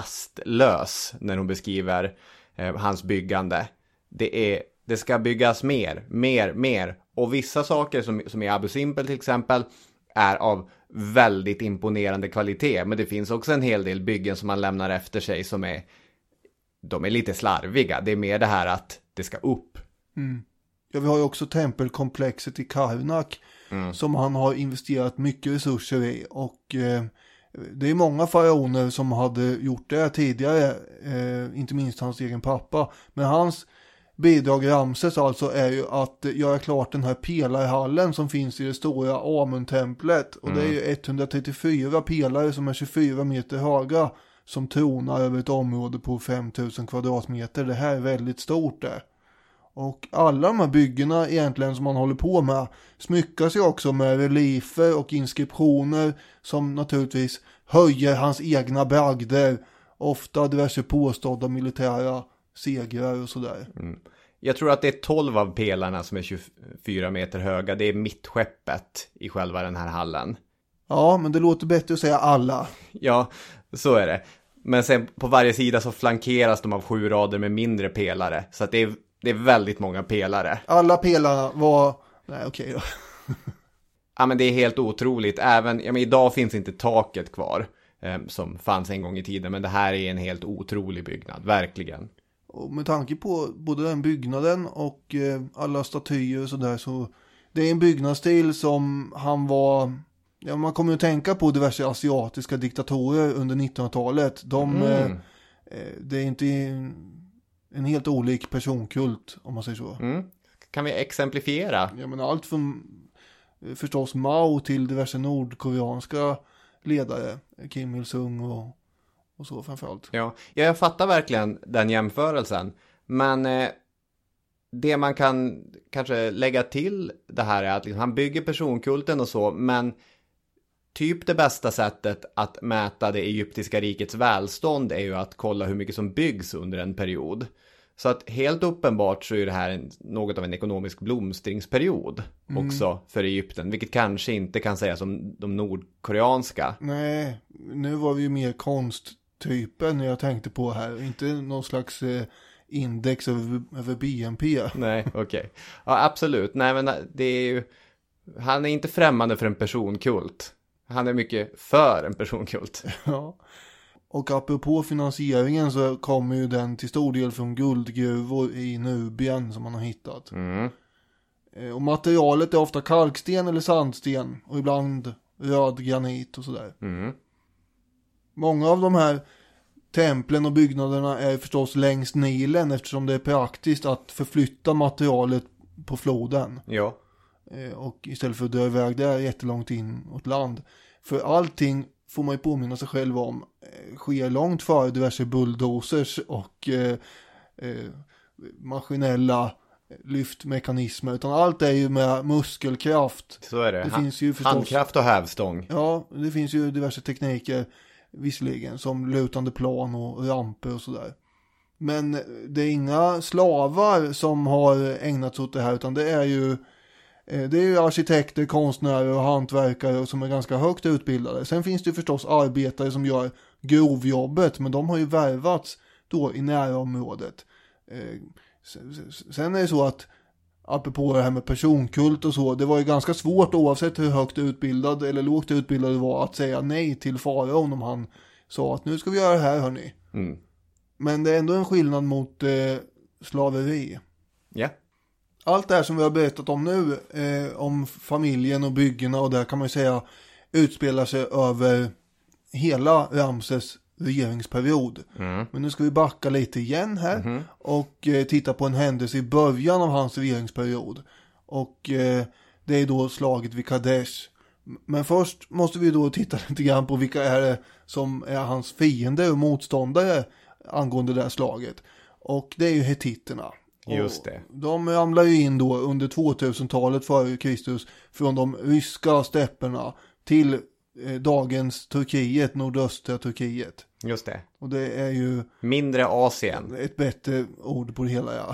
rastlös när hon beskriver eh, hans byggande. Det, är, det ska byggas mer, mer, mer. Och vissa saker som, som i Abu Simbel till exempel är av väldigt imponerande kvalitet. Men det finns också en hel del byggen som man lämnar efter sig som är de är lite slarviga. Det är mer det här att det ska upp. Mm. Ja, vi har ju också tempelkomplexet i Karnak mm. som han har investerat mycket resurser i. Och eh, det är många faraoner som hade gjort det tidigare. Eh, inte minst hans egen pappa. Men hans bidrag Ramses alltså är ju att göra klart den här pelarhallen som finns i det stora Amun-templet. Och mm. det är ju etthundratrettiofyra pelare som är tjugofyra meter höga. Som tronar över ett område på fem tusen kvadratmeter. Det här är väldigt stort det. Och alla de här byggena egentligen som man håller på med smyckas ju också med reliefer och inskriptioner som naturligtvis höjer hans egna bragder. Ofta diverse påstådda militära segrar och sådär. Mm. Jag tror att det är tolv av pelarna som är tjugofyra meter höga. Det är mittskeppet i själva den här hallen. Ja, men det låter bättre att säga alla. Ja, så är det. Men sen på varje sida så flankeras de av sju rader med mindre pelare. Så att det är, det är väldigt många pelare. Alla pelarna var... Nej, okej då. Ja, men det är helt otroligt. Även, ja, men idag finns inte taket kvar. Eh, som fanns en gång i tiden. Men det här är en helt otrolig byggnad. Verkligen. Och med tanke på både den byggnaden och eh, alla statyer och sådär så... Det är en byggnadsstil som han var Ja, man kommer ju att tänka på diverse asiatiska diktatorer under nittonhundratalet. De, Mm. eh, det är inte en, en helt olik personkult, om man säger så. Mm. Kan vi exemplifiera? Ja, men allt från eh, förstås Mao till diverse nordkoreanska ledare, Kim Il-sung och, och så framförallt. Ja, jag fattar verkligen den jämförelsen. Men eh, det man kan kanske lägga till det här är att liksom, han bygger personkulten och så, men typ det bästa sättet att mäta det egyptiska rikets välstånd är ju att kolla hur mycket som byggs under en period. Så att helt uppenbart så är det här en, något av en ekonomisk blomstringsperiod Mm. också för Egypten, vilket kanske inte kan sägas om de nordkoreanska. Nej, nu var vi ju mer konsttypen jag tänkte på här. Inte någon slags eh, index över, över B N P. Nej, okej. Okay. Ja, absolut. Nej, men det är ju... Han är inte främmande för en personkult. Han är mycket för en personkult. Ja. Och apropå finansieringen så kommer ju den till stor del från guldgruvor i Nubien som man har hittat. Mm. Och materialet är ofta kalksten eller sandsten och ibland röd granit och sådär. Mm. Många av de här templen och byggnaderna är förstås längs Nilen eftersom det är praktiskt att förflytta materialet på floden. Ja. Och istället för att dra iväg där jättelångt in åt land. För allting får man ju påminna sig själv om sker långt före diverse bulldozers och eh, eh, maskinella lyftmekanismer, utan allt är ju med muskelkraft. Så är det. Det Han, finns ju förstås, handkraft och hävstång. Ja, det finns ju diverse tekniker visserligen som lutande plan och ramper och sådär. Men det är inga slavar som har ägnat sig åt det här, utan det är ju det är ju arkitekter, konstnärer och hantverkare som är ganska högt utbildade. Sen finns det ju förstås arbetare som gör grovjobbet, men de har ju värvats då i närområdet. Sen är det så att apropå det här med personkult och så, det var ju ganska svårt oavsett hur högt utbildad eller lågt utbildad det var att säga nej till faraon om han sa att nu ska vi göra det här, hörni. Mm. Men det är ändå en skillnad mot eh, slaveri. Ja. Yeah. Allt det här som vi har berättat om nu, eh, om familjen och byggena och där kan man ju säga utspelar sig över hela Ramses regeringsperiod. Mm. Men nu ska vi backa lite igen här Mm. och eh, titta på en händelse i början av hans regeringsperiod. Och eh, det är då slaget vid Kadesh. Men först måste vi då titta lite grann på vilka är det som är hans fiender och motståndare angående det här slaget. Och det är ju hetitterna. Just det. Och de ramlar ju in då under tvåtusentalet före Kristus från de ryska stäpperna till eh, dagens Turkiet, nordöstra Turkiet. Just det. Och det är ju mindre Asien. Ett bättre ord på det hela, ja.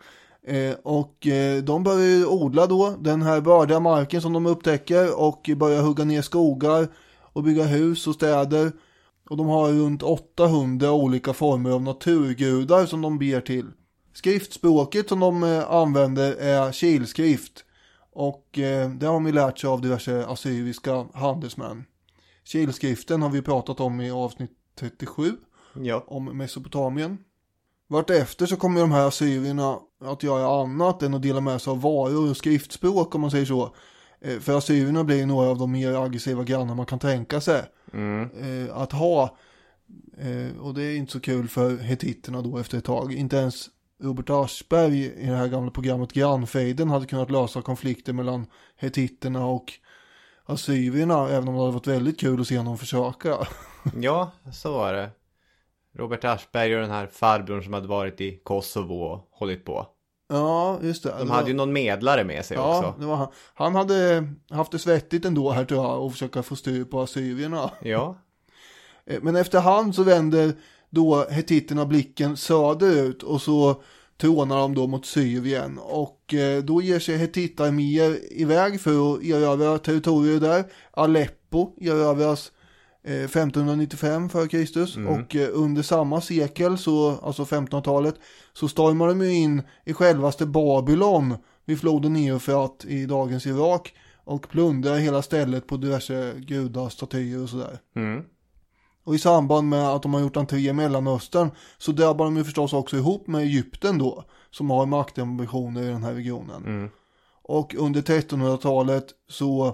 eh, och eh, de börjar ju odla då den här bördiga marken som de upptäcker och börjar hugga ner skogar och bygga hus och städer. Och de har runt åttahundra olika former av naturgudar som de ber till. Skriftspråket som de eh, använder är kilskrift. Och eh, det har de lärt sig av diverse assyriska handelsmän. Kilskriften har vi pratat om i avsnitt trettiosju. Ja. Om Mesopotamien. Vartefter så kommer de här assyrierna att göra annat än att dela med sig av varor och skriftspråk, om man säger så. Eh, för assyrierna blir några av de mer aggressiva grannar man kan tänka sig. Mm. Eh, att ha. Eh, och det är inte så kul för hetitterna då efter ett tag. Inte ens Robert Aschberg i det här gamla programmet Grannfejden hade kunnat lösa konflikter mellan hetitterna och assyrierna, även om det hade varit väldigt kul att se honom försöka. Ja, så var det. Robert Aschberg och den här farbrorn som hade varit i Kosovo och hållit på. Ja, just det. De det hade var... ju någon medlare med sig ja, också. Det var han. Han hade haft det svettigt ändå här, tror jag, och försöka få styr på assyrierna. Ja. Men efterhand så vänder då hetitterna blicken söderut och så trånar de då mot Syrien. Och eh, då ger sig hetittarméer iväg för att erövra territorier där. Aleppo erövras eh, femtonhundranittiofem före Kristus. Mm. Och eh, under samma sekel, så, alltså femtonhundratalet, så stormar de ju in i självaste Babylon vid floden Eufrat i dagens Irak. Och plundrar hela stället på diverse gudastatyer och sådär. Mm. Och i samband med att de har gjort entré i Mellanöstern så drabbar de ju förstås också ihop med Egypten då, som har maktambitioner i den här regionen. Mm. Och under trettonhundratalet så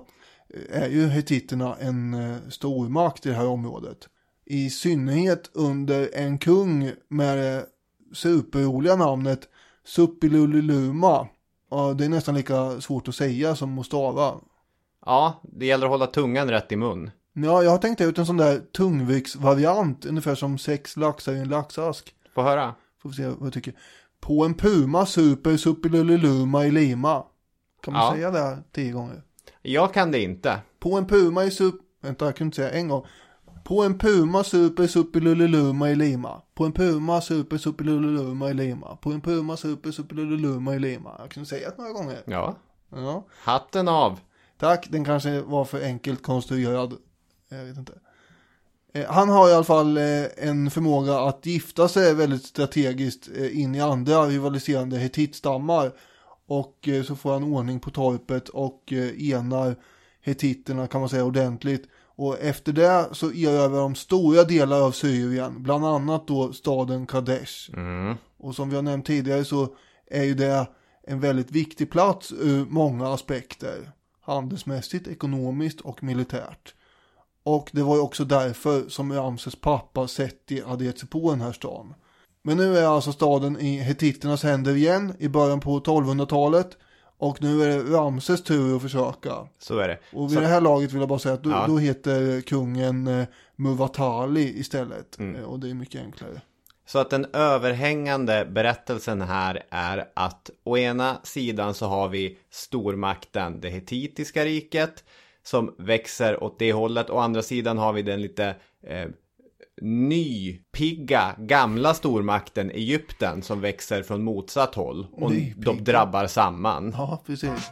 är ju hettiterna en eh, stormakt i det här området. I synnerhet under en kung med det superroliga namnet Suppiluliluma. Ja, det är nästan lika svårt att säga som att stava. Ja, det gäller att hålla tungan rätt i mun. Ja, jag har tänkt ut en sån där tungviksvariant, ungefär som sex laxar i en laxask. Få höra. Får vi se vad jag tycker. På en puma super Suppiluliluma i Lima. Kan man Ja. säga det tio gånger? Jag kan det inte. På en puma i sup... Vänta, jag kunde inte säga en gång. På en puma super Suppiluliluma i Lima. På en puma super Suppiluliluma i Lima. På en puma super Suppiluliluma i Lima. Jag kunde säga det några gånger. Ja. Ja. Hatten av. Tack, den kanske var för enkelt konstruerad. Jag vet inte. Eh, han har i alla fall eh, en förmåga att gifta sig väldigt strategiskt eh, in i andra rivaliserande hettitstammar. Och eh, så får han ordning på torpet och eh, enar hettiterna, kan man säga, ordentligt. Och efter det så erövrar de stora delar av Syrien, bland annat då staden Kadesh. Mm. Och som vi har nämnt tidigare så är ju det en väldigt viktig plats ur många aspekter. Handelsmässigt, ekonomiskt och militärt. Och det var ju också därför som Ramses pappa Seti hade gett sig på den här stan. Men nu är alltså staden i hettiternas händer igen i början på tolvhundratalet. Och nu är det Ramses tur att försöka. Så är det. Och vid Så... det här laget vill jag bara säga att då, ja. då heter kungen eh, Muwatalli istället. Mm. Eh, och det är mycket enklare. Så att den överhängande berättelsen här är att å ena sidan så har vi stormakten, det hettitiska riket, som växer åt det hållet. Å andra sidan har vi den lite eh, nypigga, gamla stormakten Egypten som växer från motsatt håll. Och Nypigga. de drabbar samman. Ja, precis.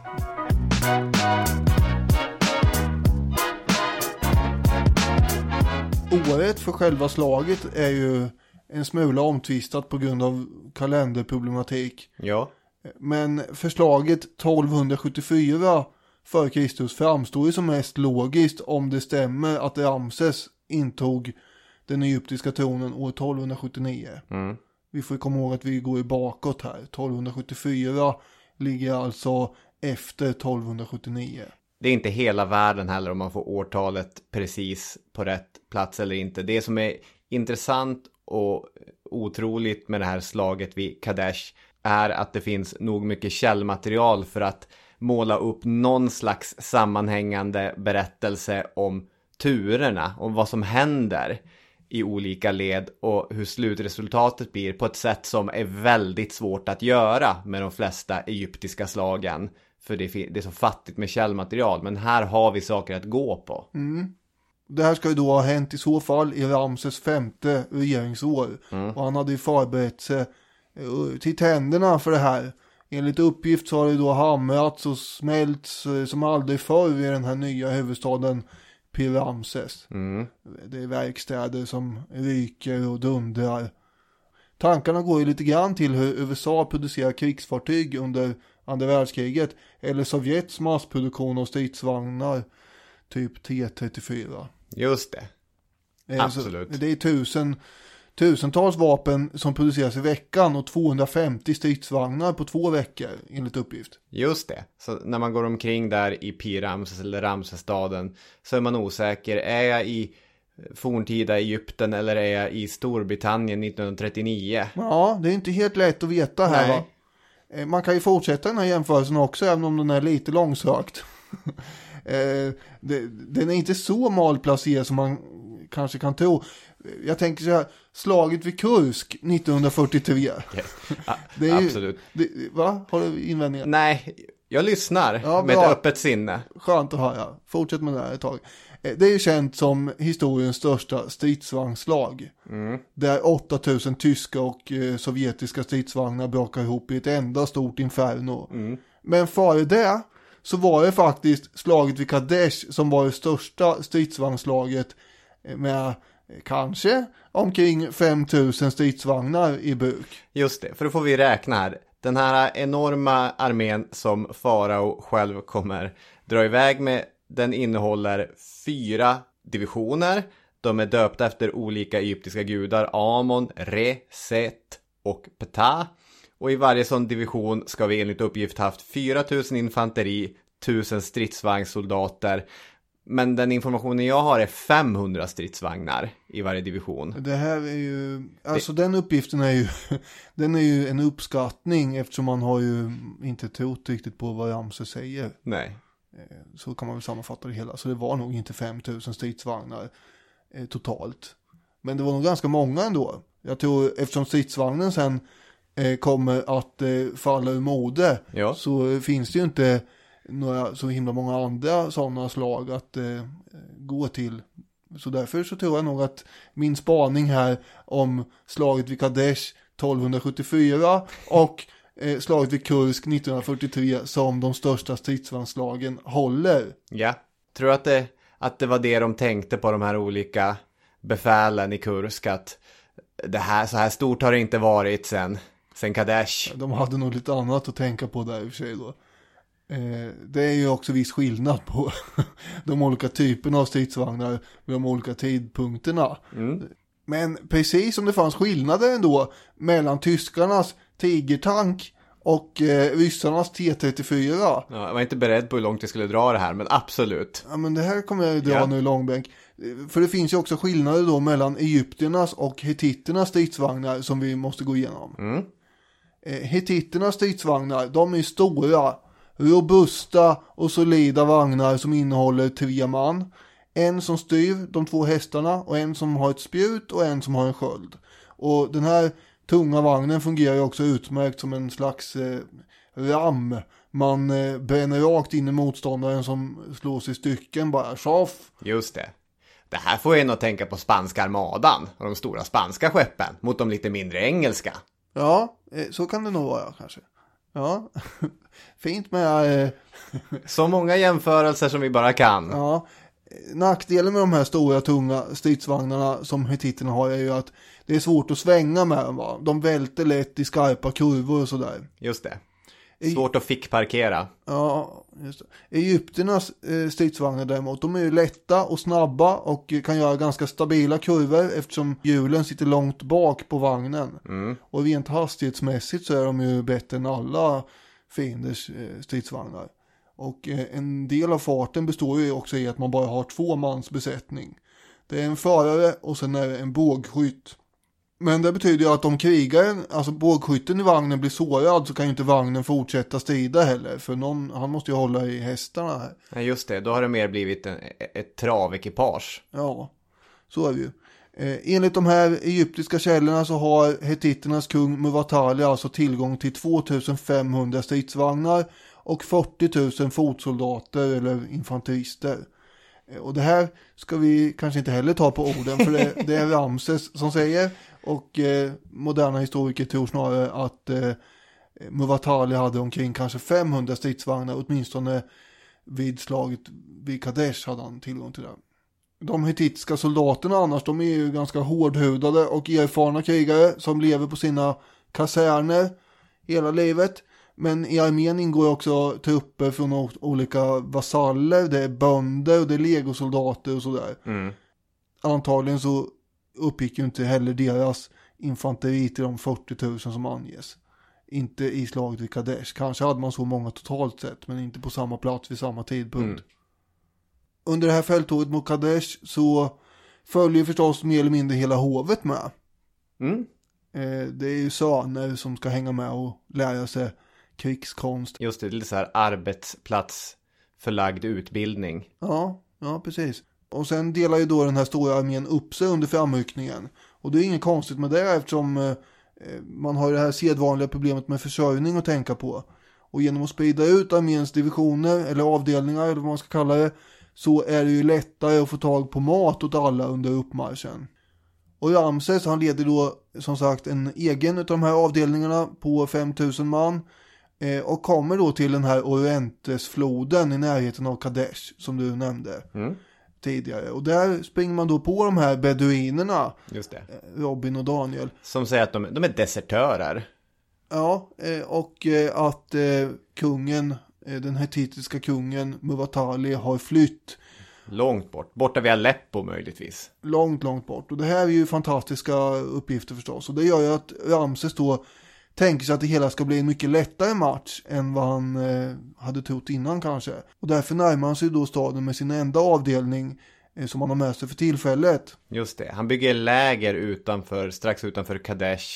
Året för själva slaget är ju en smula omtvistat på grund av kalenderproblematik. Ja. Men förslaget tolvhundrasjuttiofyra före Kristus framstår ju som mest logiskt om det stämmer att Ramses intog den egyptiska tronen år tolvhundrasjuttionio. Mm. Vi får komma ihåg att vi går bakåt här. tolvhundrasjuttiofyra ligger alltså efter tolvhundrasjuttionio. Det är inte hela världen heller om man får årtalet precis på rätt plats eller inte. Det som är intressant och otroligt med det här slaget vid Kadesh är att det finns nog mycket källmaterial för att måla upp någon slags sammanhängande berättelse om turerna, om vad som händer i olika led och hur slutresultatet blir på ett sätt som är väldigt svårt att göra med de flesta egyptiska slagen. För det är så fattigt med källmaterial, men här har vi saker att gå på. Mm. Det här ska ju då ha hänt i så fall i Ramses femte regeringsår. Mm. Och han hade ju förberett sig till tänderna för det här. Enligt uppgift så har det då hamrats och smälts som aldrig förr i den här nya huvudstaden Pi-Ramses. Mm. Det är verkstäder som ryker och dundrar. Tankarna går ju lite grann till hur U S A producerar krigsfartyg under andra världskriget. Eller Sovjets massproduktion av stridsvagnar. Typ T trettiofyra. Just det. Eh, Absolut. Det är tusen, tusentals vapen som produceras i veckan och tvåhundrafemtio stridsvagnar på två veckor enligt uppgift. Just det. Så när man går omkring där i Pi-Ramses eller Ramsesstaden så är man osäker. Är jag i forntida Egypten eller är jag i Storbritannien nittonhundratrettionio? Ja, det är inte helt lätt att veta här. Va? Man kan ju fortsätta den här jämförelsen också även om den är lite långsökt. Eh, det, den är inte så malplacerad som man kanske kan tro. Jag tänker så här, slaget vid Kursk nittonhundrafyrtiotre. Yes. Ah, det är absolut. Ju, det, va? Har du invändningar? Nej, jag lyssnar ja, med ett öppet sinne. Skönt att höra. Fortsätt med det här ett tag. Det är ju känt som historiens största stridsvagnslag. Mm. Där åttatusen tyska och eh, sovjetiska stridsvagnar brakar ihop i ett enda stort inferno. Mm. Men före det så var det faktiskt slaget vid Kadesh som var det största stridsvagnslaget med kanske omkring femtusen stridsvagnar i bruk. Just det, för då får vi räkna här. Den här enorma armén som farao själv kommer dra iväg med, den innehåller fyra divisioner. De är döpta efter olika egyptiska gudar: Amon, Re, Set och Ptah. Och i varje sån division ska vi enligt uppgift haft fyra tusen infanteri, tusen stridsvagnssoldater. Men den informationen jag har är femhundra stridsvagnar i varje division. Det här är ju, alltså det... den uppgiften är ju, den är ju en uppskattning eftersom man har ju inte trott riktigt på vad Ramses säger. Nej. Så kan man väl sammanfatta det hela. Så det var nog inte fem tusen stridsvagnar eh, totalt. Men det var nog ganska många ändå. Jag tror eftersom stridsvagnen sen eh, kommer att eh, falla ur mode ja. så finns det ju inte några så himla många andra sådana slag att eh, gå till. Så därför så tror jag nog att min spaning här om slaget vid Kadesh tolvhundrasjuttiofyra och eh, slaget vid Kursk nittonhundrafyrtiotre som de största stridsvagnslagen håller. Ja, tror att det, att det var det de tänkte på de här olika befälen i Kursk, att det här, så här stort har det inte varit sen, sen Kadesh. De hade nog lite annat att tänka på där i och för sig då. Eh, det är ju också viss skillnad på de olika typerna av stridsvagnar med de olika tidpunkterna. Mm. Men precis som det fanns skillnader ändå mellan tyskarnas Tigertank och eh, ryssarnas T trettiofyra. Ja, jag var inte beredd på hur långt jag skulle dra det här, men absolut. Ja, men det här kommer jag dra ja. nu i långbänk. För det finns ju också skillnader då mellan egyptiernas och hettiternas stridsvagnar som vi måste gå igenom. Mm. Eh, hettiternas stridsvagnar, de är stora, robusta och solida vagnar som innehåller tre man. En som styr de två hästarna och en som har ett spjut och en som har en sköld. Och den här tunga vagnen fungerar ju också utmärkt som en slags eh, ram. Man eh, bränner rakt in i motståndaren som slås i stycken bara. Schaff. Just det. Det här får en att tänka på spanska armadan och de stora spanska skeppen mot de lite mindre engelska. Ja, eh, så kan det nog vara kanske. Ja, fint med... Eh... så många jämförelser som vi bara kan. Ja, nackdelen med de här stora tunga stridsvagnarna som hettiterna har är ju att det är svårt att svänga med dem, va? De välter lätt i skarpa kurvor och sådär. Just det. Svårt att fick-parkera. Ja, just det. Egypternas eh, stridsvagnar däremot, de är ju lätta och snabba och kan göra ganska stabila kurvor eftersom hjulen sitter långt bak på vagnen. Mm. Och rent hastighetsmässigt så är de ju bättre än alla fienders eh, stridsvagnar. Och eh, en del av farten består ju också i att man bara har två mans besättning. Det är en förare och sen är det en bågskytt. Men det betyder ju att om krigaren, alltså bågskytten i vagnen blir sårad så kan ju inte vagnen fortsätta strida heller. För någon, han måste ju hålla i hästarna här. Ja just det, då har det mer blivit en, ett travekipage. Ja, så är det ju. Eh, enligt de här egyptiska källorna så har hettiternas kung Muwatalli alltså tillgång till tvåtusenfemhundra stridsvagnar och fyrtio tusen fotsoldater eller infanterister. Eh, och det här ska vi kanske inte heller ta på orden för det, det är Ramses som säger. Och eh, moderna historiker tror snarare att eh, Muwatalli hade omkring kanske femhundra stridsvagnar, åtminstone vid slaget vid Kadesh hade han tillgång till det. De hettitiska soldaterna annars, de är ju ganska hårdhudade och erfarna krigare som lever på sina kaserner hela livet. Men i armén ingår också trupper från olika vasaller, det är bönder och det är legosoldater och sådär. Mm. Antagligen så uppgick ju inte heller deras infanteri till de fyrtio tusen som anges. Inte i slaget vid Kadesh. Kanske hade man så många totalt sett, men inte på samma plats vid samma tidpunkt. Mm. Under det här fälttåget mot Kadesh så följer förstås mer eller mindre hela hovet med. Mm. Eh, det är ju söner som ska hänga med och lära sig krigskonst. Just det, lite så här arbetsplatsförlagd utbildning. Ja, ja precis. Och sen delar ju då den här stora armén upp sig under framryckningen. Och det är inget konstigt med det eftersom eh, man har det här sedvanliga problemet med försörjning att tänka på. Och genom att sprida ut arméns divisioner eller avdelningar eller vad man ska kalla det, så är det ju lättare att få tag på mat åt alla under uppmarschen. Och Ramses, han leder då som sagt en egen av de här avdelningarna på fem tusen man. Eh, och kommer då till den här Oryntesfloden i närheten av Kadesh som du nämnde mm. tidigare. Och där springer man då på de här beduinerna. Just det. Eh, Robin och Daniel. Som säger att de, de är desertörer. Ja, eh, och eh, att eh, kungen, eh, den hettitiska kungen Muwatalli har flytt. Långt bort, borta vid Aleppo möjligtvis. Långt, långt bort. Och det här är ju fantastiska uppgifter förstås. Och det gör ju att Ramses då tänker sig att det hela ska bli en mycket lättare match än vad han eh, hade trott innan kanske. Och därför närmar han sig då staden med sin enda avdelning eh, som han har med sig för tillfället. Just det, han bygger läger utanför, strax utanför Kadesh.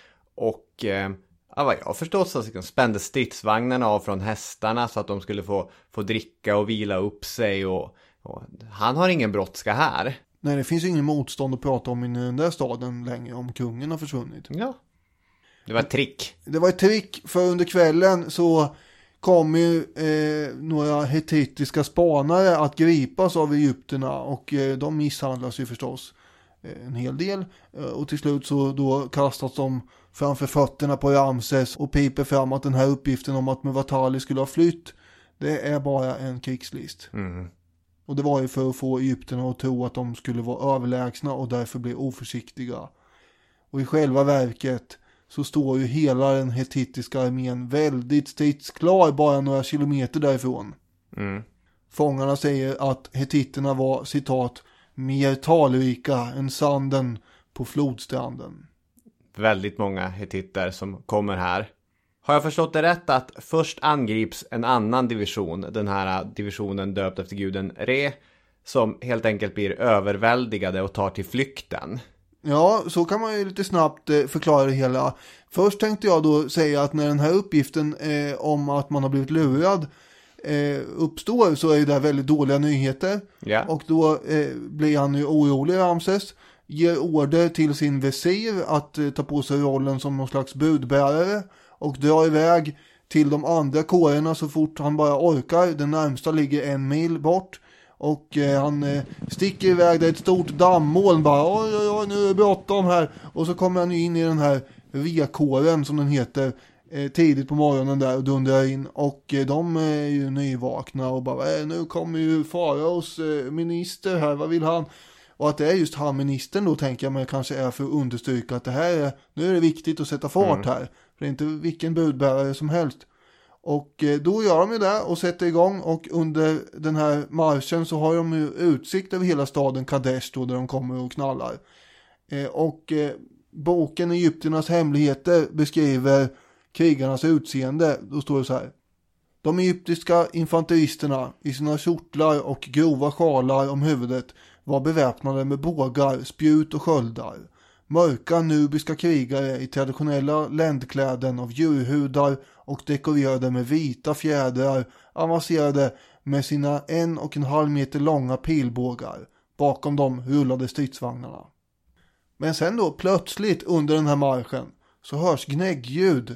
Och eh, ja, vad jag förstår så liksom, spände stridsvagnarna av från hästarna så att de skulle få, få dricka och vila upp sig. Och, och han har ingen brådska här. Nej, det finns ju ingen motstånd att prata om i den där staden längre om kungen har försvunnit. Ja, det var ett trick. Det var ett trick, för under kvällen så kom ju eh, några hetitiska spanare att gripas av egypterna och eh, de misshandlas ju förstås eh, en hel del. Eh, och till slut så då kastas de framför fötterna på Ramses och piper fram att den här uppgiften om att Muwatalli skulle ha flytt, det är bara en krigslist. Mm. Och det var ju för att få egypterna att tro att de skulle vara överlägsna och därför bli oförsiktiga. Och i själva verket så står ju hela den hetitiska armén väldigt stridsklar bara några kilometer därifrån. Mm. Fångarna säger att hetiterna var, citat, mer talrika än sanden på flodstranden. Väldigt många hetiter som kommer här. Har jag förstått det rätt att först angrips en annan division, den här divisionen döpt efter guden Re, som helt enkelt blir överväldigade och tar till flykten? Ja, så kan man ju lite snabbt eh, förklara det hela. Först tänkte jag då säga att när den här uppgiften eh, om att man har blivit lurad eh, uppstår så är det väldigt dåliga nyheter. Ja. Och då eh, blir han ju orolig, Ramses. Ger order till sin visir att eh, ta på sig rollen som någon slags budbärare och dra iväg till de andra kårerna så fort han bara orkar. Den närmsta ligger en mil bort. Och eh, han eh, sticker iväg, det är ett stort dammoln bara, oj oj oj nu är det bråttom här. Och så kommer han in i den här V-kåren som den heter eh, tidigt på morgonen där och dundrar in. Och eh, de är ju nyvakna och bara, eh, nu kommer ju faraos eh, minister här, vad vill han? Och att det är just han ministern då tänker jag mig kanske är för att understryka att det här är, nu är det viktigt att sätta fart här. För det är inte vilken budbärare som helst. Och då gör de ju det och sätter igång och under den här marschen så har de ju utsikt över hela staden Kadesh då där de kommer och knallar. Eh, och eh, boken Egypternas hemligheter beskriver krigarnas utseende. Då står det så här. De egyptiska infanteristerna i sina kjortlar och grova sjalar om huvudet var beväpnade med bågar, spjut och sköldar. Mörka nubiska krigare i traditionella ländkläden av djurhudar och dekorerade med vita fjädrar avancerade med sina en och en halv meter långa pilbågar. Bakom dem rullade stridsvagnarna. Men sen då plötsligt under den här marschen så hörs gnäggljud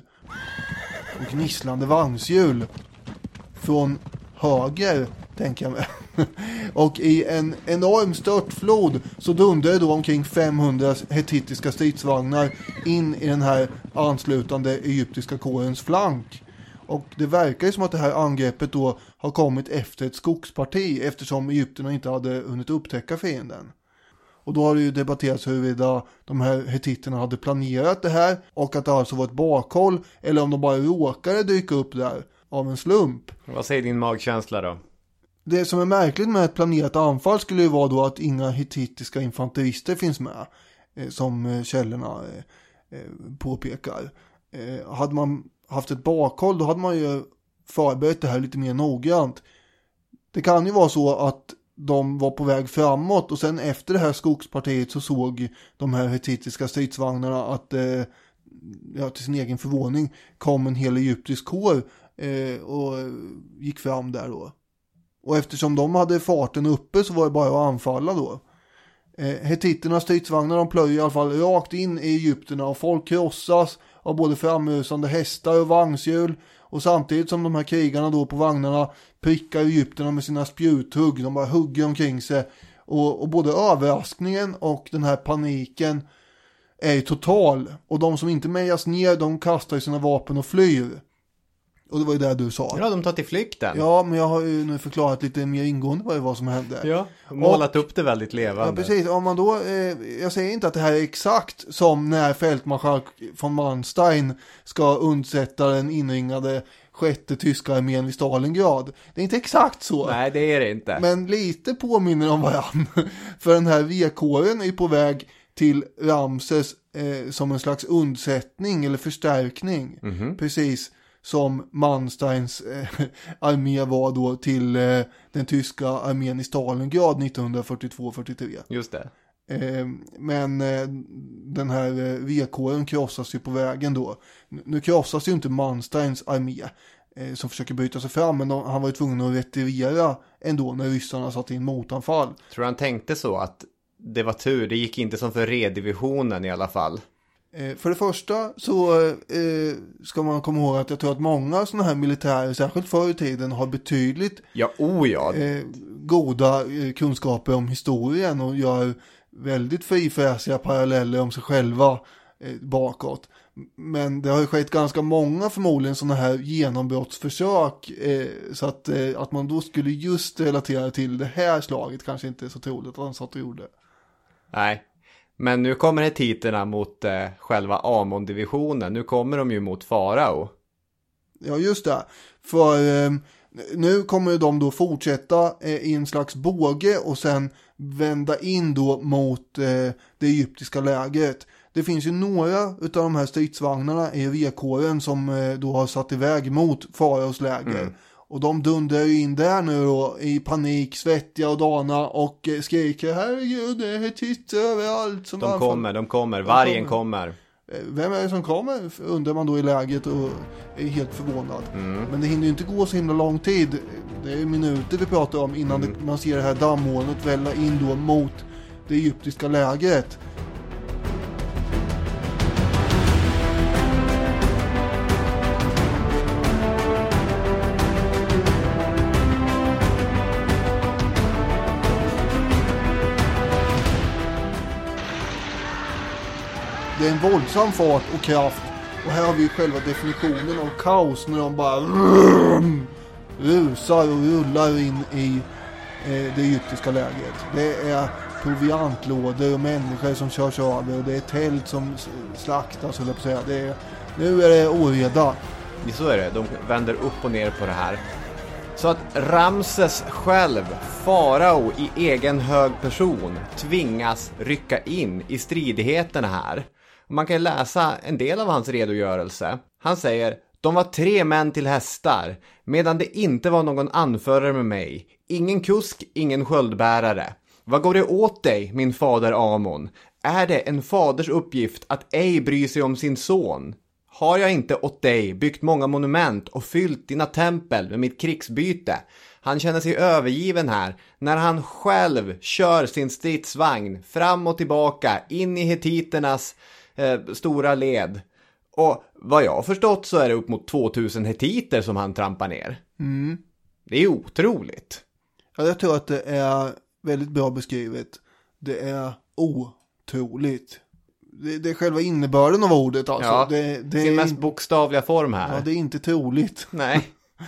och gnisslande vagnshjul från höger, tänker jag mig. Och i en enorm störtflod så dundrar då omkring femhundra hetitiska stridsvagnar in i den här anslutande egyptiska kårens flank. Och det verkar ju som att det här angreppet då har kommit efter ett skogsparti eftersom egypterna inte hade hunnit upptäcka fienden. Och då har det ju debatterats huruvida de här hetiterna hade planerat det här och att det alltså var ett bakhåll eller om de bara råkade dyka upp där av en slump. Vad säger din magkänsla då? Det som är märkligt med ett planerat anfall skulle ju vara då att inga hittitiska infanterister finns med, eh, som eh, källorna eh, eh, påpekar. Eh, hade man haft ett bakhåll då hade man ju förberett det här lite mer noggrant. Det kan ju vara så att de var på väg framåt och sen efter det här skogspartiet så såg de här hittitiska stridsvagnarna att eh, ja, till sin egen förvåning kom en hel egyptisk kår eh, och gick fram där då. Och eftersom de hade farten uppe så var det bara att anfalla då. Eh, Hetiternas stridsvagnar de plöjer i alla fall rakt in i egypterna och folk krossas av både framrusande hästar och vagnshjul. Och samtidigt som de här krigarna då på vagnarna prickar egypterna med sina spjuthugg. De bara hugger omkring sig. Och, och både överraskningen och den här paniken är total. Och de som inte mejas ner de kastar sina vapen och flyr. Och det var ju det du sa. Ja, de tar till flykten. Ja, men jag har ju nu förklarat lite mer ingående vad det var som hände. Ja, målat och, upp det väldigt levande. Ja, precis. Om man då, eh, jag säger inte att det här är exakt som när fältmarskalk von Manstein ska undsätta den inringade sjätte tyska armén vid Stalingrad. Det är inte exakt så. Nej, det är det inte. Men lite påminner om varann. För den här V-kåren är på väg till Ramses eh, som en slags undsättning eller förstärkning. Mm-hmm. Precis som Mansteins eh, armé var då till eh, den tyska armén i Stalingrad nittonhundrafyrtiotvå fyrtiotre. Just det. Eh, men eh, den här eh, V-kåren krossas ju på vägen då. Nu krossas ju inte Mansteins armé eh, som försöker bryta sig fram, men de, han var ju tvungen att retirera ändå när ryssarna satt in motanfall. Tror han tänkte så att det var tur, det gick inte som för Red-divisionen i alla fall. Eh, för det första så eh, ska man komma ihåg att jag tror att många sådana här militärer, särskilt förr i tiden, har betydligt ja, oh ja. eh, goda eh, kunskaper om historien och gör väldigt frifräsiga paralleller om sig själva eh, bakåt. Men det har ju skett ganska många förmodligen sådana här genombrottsförsök eh, så att, eh, att man då skulle just relatera till det här slaget kanske inte är så troligt att han satt och gjorde. Nej, men nu kommer hetiterna mot eh, själva Amon-divisionen. Nu kommer de ju mot Farao. Ja, just det. För eh, nu kommer de då fortsätta eh, i en slags båge och sen vända in då mot eh, det egyptiska lägret. Det finns ju några av de här stridsvagnarna i V-kåren som eh, då har satt iväg mot Faraos läger. Mm. Och de dundrar ju in där nu då i panik, svettiga och dana och eh, skriker herregud, det är hetiter överallt. Som de kommer, de kommer, vargen kommer. kommer. Vem är det som kommer? Undrar man då i läget och är helt förvånad. Mm. Men det hinner ju inte gå så himla lång tid. Det är minuter vi pratar om innan mm. det, man ser det här dammolnet välla in då mot det egyptiska lägret. Det är en våldsam fart och kraft. Och här har vi själva definitionen av kaos när de bara rusar och rullar in i eh, det egyptiska läget. Det är proviantlådor och människor som körs över och det är tält som slaktas, eller på att säga. Det är, nu är det oreda. Så är det, de vänder upp och ner på det här. Så att Ramses själv, farao i egen hög person, tvingas rycka in i stridigheterna här. Man kan läsa en del av hans redogörelse. Han säger, de var tre män till hästar, medan det inte var någon anförare med mig. Ingen kusk, ingen sköldbärare. Vad går det åt dig, min fader Amon? Är det en faders uppgift att ej bry sig om sin son? Har jag inte åt dig byggt många monument och fyllt dina tempel med mitt krigsbyte? Han känner sig övergiven här när han själv kör sin stridsvagn fram och tillbaka in i hetiternas eh, stora led. Och vad jag har förstått så är det upp mot tvåtusen hetiter som han trampar ner. Mm. Det är otroligt. Ja, jag tror att det är väldigt bra beskrivet. Det är otroligt. Det, det är själva innebörden av ordet alltså. Ja, det, det sin är mest bokstavliga form här. Ja, det är inte troligt. Nej.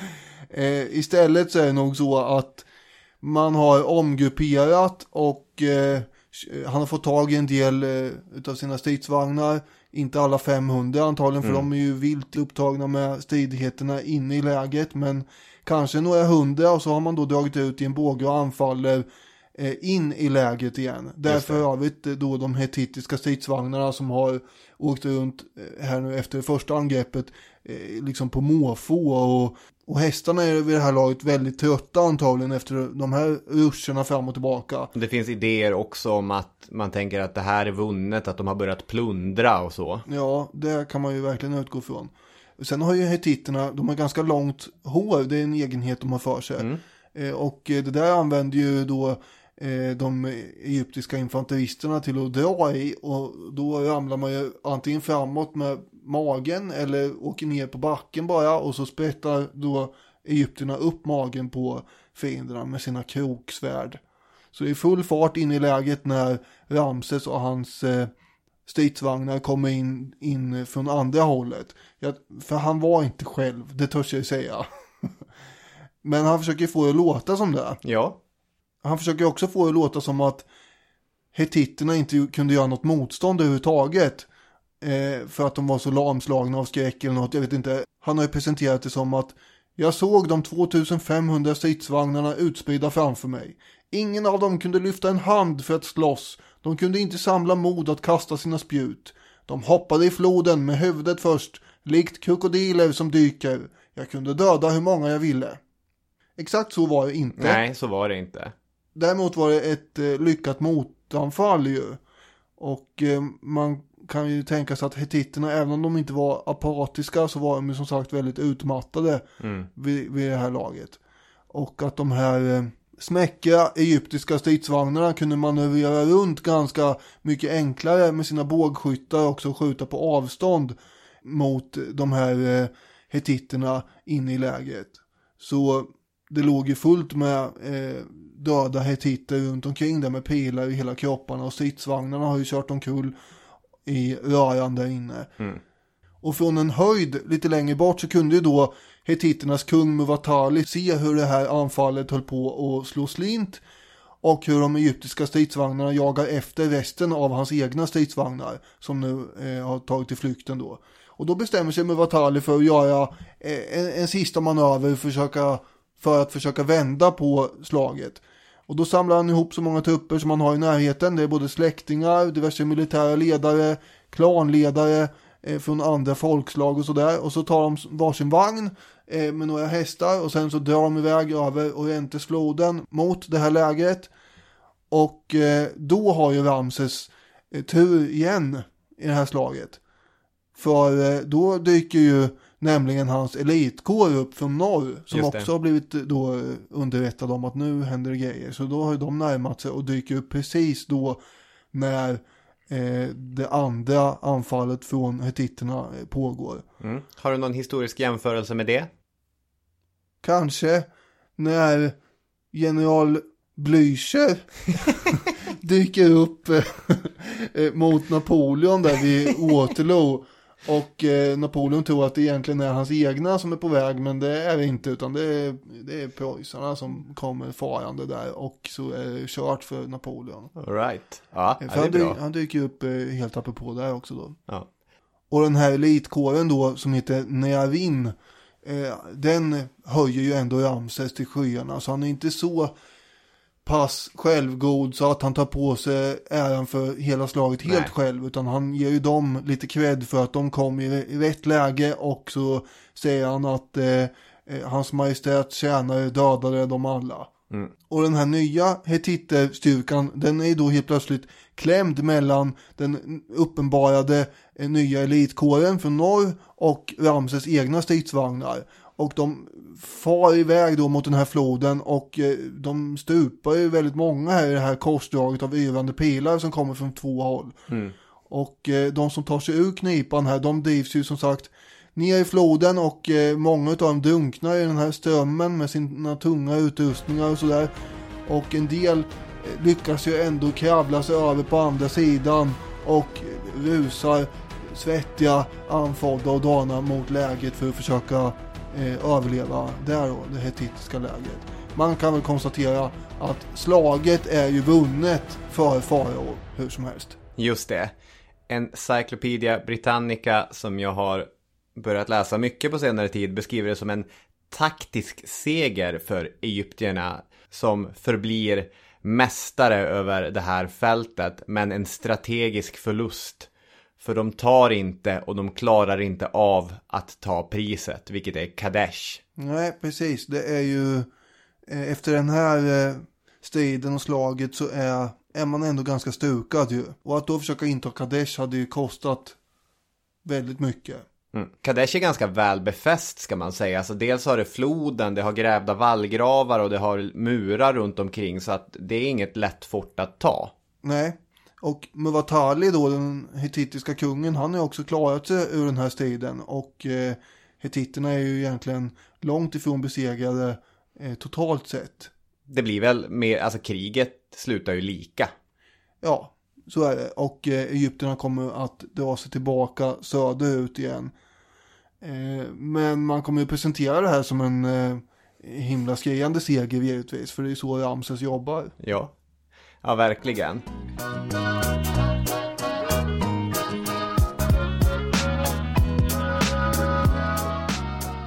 eh, istället så är det nog så att man har omgrupperat och eh, han har fått tag i en del eh, utav sina stridsvagnar. Inte alla femhundra antagligen, för mm. de är ju vilt upptagna med stridigheterna inne i läget. Men kanske några hundra, och så har man då dragit ut i en båge och anfaller eh, in i läget igen. Därför har vi då de hetitiska stridsvagnarna som har åkt runt eh, här nu efter det första angreppet eh, liksom på måfå, och, och hästarna är vid det här laget väldigt trötta antagligen efter de här ruscherna fram och tillbaka. Det finns idéer också om att man tänker att det här är vunnet, att de har börjat plundra och så. Ja, det kan man ju verkligen utgå från. Sen har ju hetiterna, de har ganska långt hår, det är en egenhet de har för sig. Mm. Eh, och det där använder ju då eh, de egyptiska infanteristerna till att dra i, och då ramlar man ju antingen framåt med magen eller åker ner på backen bara, och så sprättar då egyptierna upp magen på fienderna med sina kroksvärd. Så det är full fart in i läget när Ramses och hans eh, stridsvagnar kommer in, in från andra hållet. Ja, för han var inte själv, det törs jag säga. Men han försöker få det att låta som det. Ja. Han försöker också få det att låta som att hetiterna inte kunde göra något motstånd överhuvudtaget. Eh, för att de var så lamslagna av skräck eller något, jag vet inte. Han har ju presenterat det som att jag såg de tvåtusenfemhundra stridsvagnarna utspridda framför mig. Ingen av dem kunde lyfta en hand för att slåss. De kunde inte samla mod att kasta sina spjut. De hoppade i floden med huvudet först, likt krokodiler som dyker. Jag kunde döda hur många jag ville. Exakt så var det inte. Nej, så var det inte. Däremot var det ett eh, lyckat motanfall ju. Och eh, man kan ju tänka sig att hetitterna, även om de inte var apatiska, så var de som sagt väldigt utmattade mm. vid, vid det här laget. Och att de här eh, smäckra egyptiska stridsvagnarna kunde manövrera runt ganska mycket enklare med sina bågskyttar också, och skjuta på avstånd mot de här eh, hetitterna inne i lägret. Så det låg ju fullt med eh, döda hetitter runt omkring där med pilar i hela kropparna, och stridsvagnarna har ju kört omkull i röran där inne. Mm. Och från en höjd lite längre bort så kunde ju då hetitternas kung Muwatalli se hur det här anfallet höll på att slå slint, och hur de egyptiska stridsvagnarna jagar efter resten av hans egna stridsvagnar som nu eh, har tagit till flykten då. Och då bestämmer sig Muwatalli för att göra eh, en, en sista manöver för, försöka, för att försöka vända på slaget. Och då samlar han ihop så många trupper som han har i närheten. Det är både släktingar, diverse militära ledare, klanledare eh, från andra folkslag och sådär. Och så tar de varsin vagn eh, med några hästar, och sen så drar de iväg över Orentesfloden mot det här lägret. Och eh, då har ju Ramses eh, tur igen i det här slaget. För eh, då dyker ju nämligen hans elitkår upp från norr, som också har blivit då underrättade om att nu händer det grejer. Så då har de närmat sig och dyker upp precis då när eh, det andra anfallet från hetitterna pågår. Mm. Har du någon historisk jämförelse med det? Kanske när general Blücher dyker upp eh, mot Napoleon där vid Waterloo. Och eh, Napoleon tror att det egentligen är hans egna som är på väg, men det är det inte, utan det är, det är preussarna som kommer farande där, och så är det kört för Napoleon. All right. Ja, för ja, det är han, bra. Dyk, han dyker upp eh, helt apropå där också då. Ja. Och den här elitkåren då som heter Neavin, eh, den höjer ju ändå Ramses till skyarna, så han är inte så pass självgod så att han tar på sig äran för hela slaget helt Nej. själv, utan han ger ju dem lite cred för att de kom i, i rätt läge, och så säger han att eh, hans majestät tjänare dödade dem alla. Mm. Och den här nya hetitterstyrkan, den är ju då helt plötsligt klämd mellan den uppenbarade eh, nya elitkåren från norr och Ramses egna stridsvagnar. Och de far iväg då mot den här floden, och eh, de stupar ju väldigt många här i det här korsdraget av yrande pilar som kommer från två håll. Mm. Och eh, de som tar sig ur knipan här, de drivs ju som sagt ner i floden, och eh, många av dem drunknar i den här strömmen med sina tunga utrustningar och sådär. Och en del eh, lyckas ju ändå kravla sig över på andra sidan och rusar svettiga, anfådda och dana mot läget för att försöka Eh, överleva där då, det hetitiska läget. Man kan väl konstatera att slaget är ju vunnet för farao hur som helst. Just det. Encyclopedia Britannica, som jag har börjat läsa mycket på senare tid, beskriver det som en taktisk seger för egyptierna som förblir mästare över det här fältet, men en strategisk förlust. För de tar inte och de klarar inte av att ta priset, vilket är Kadesh. Nej, precis. Det är ju, efter den här striden och slaget så är, är man ändå ganska stukad ju. Och att då försöka inta Kadesh hade ju kostat väldigt mycket. Mm. Kadesh är ganska väl befäst, ska man säga. Alltså dels har det floden, det har grävda vallgravar och det har murar runt omkring, så att det är inget lätt fort att ta. Nej. Och Muwatalli då, den hetitiska kungen, han har också klarat sig ur den här striden, och eh, hetitterna är ju egentligen långt ifrån besegrade eh, totalt sett. Det blir väl mer, alltså kriget slutar ju lika. Ja, så är det. Och eh, egypterna kommer att dra sig tillbaka söderut igen. Eh, men man kommer ju presentera det här som en eh, himla skriande seger givetvis, för det är så Ramses jobbar. Ja. Ja, verkligen.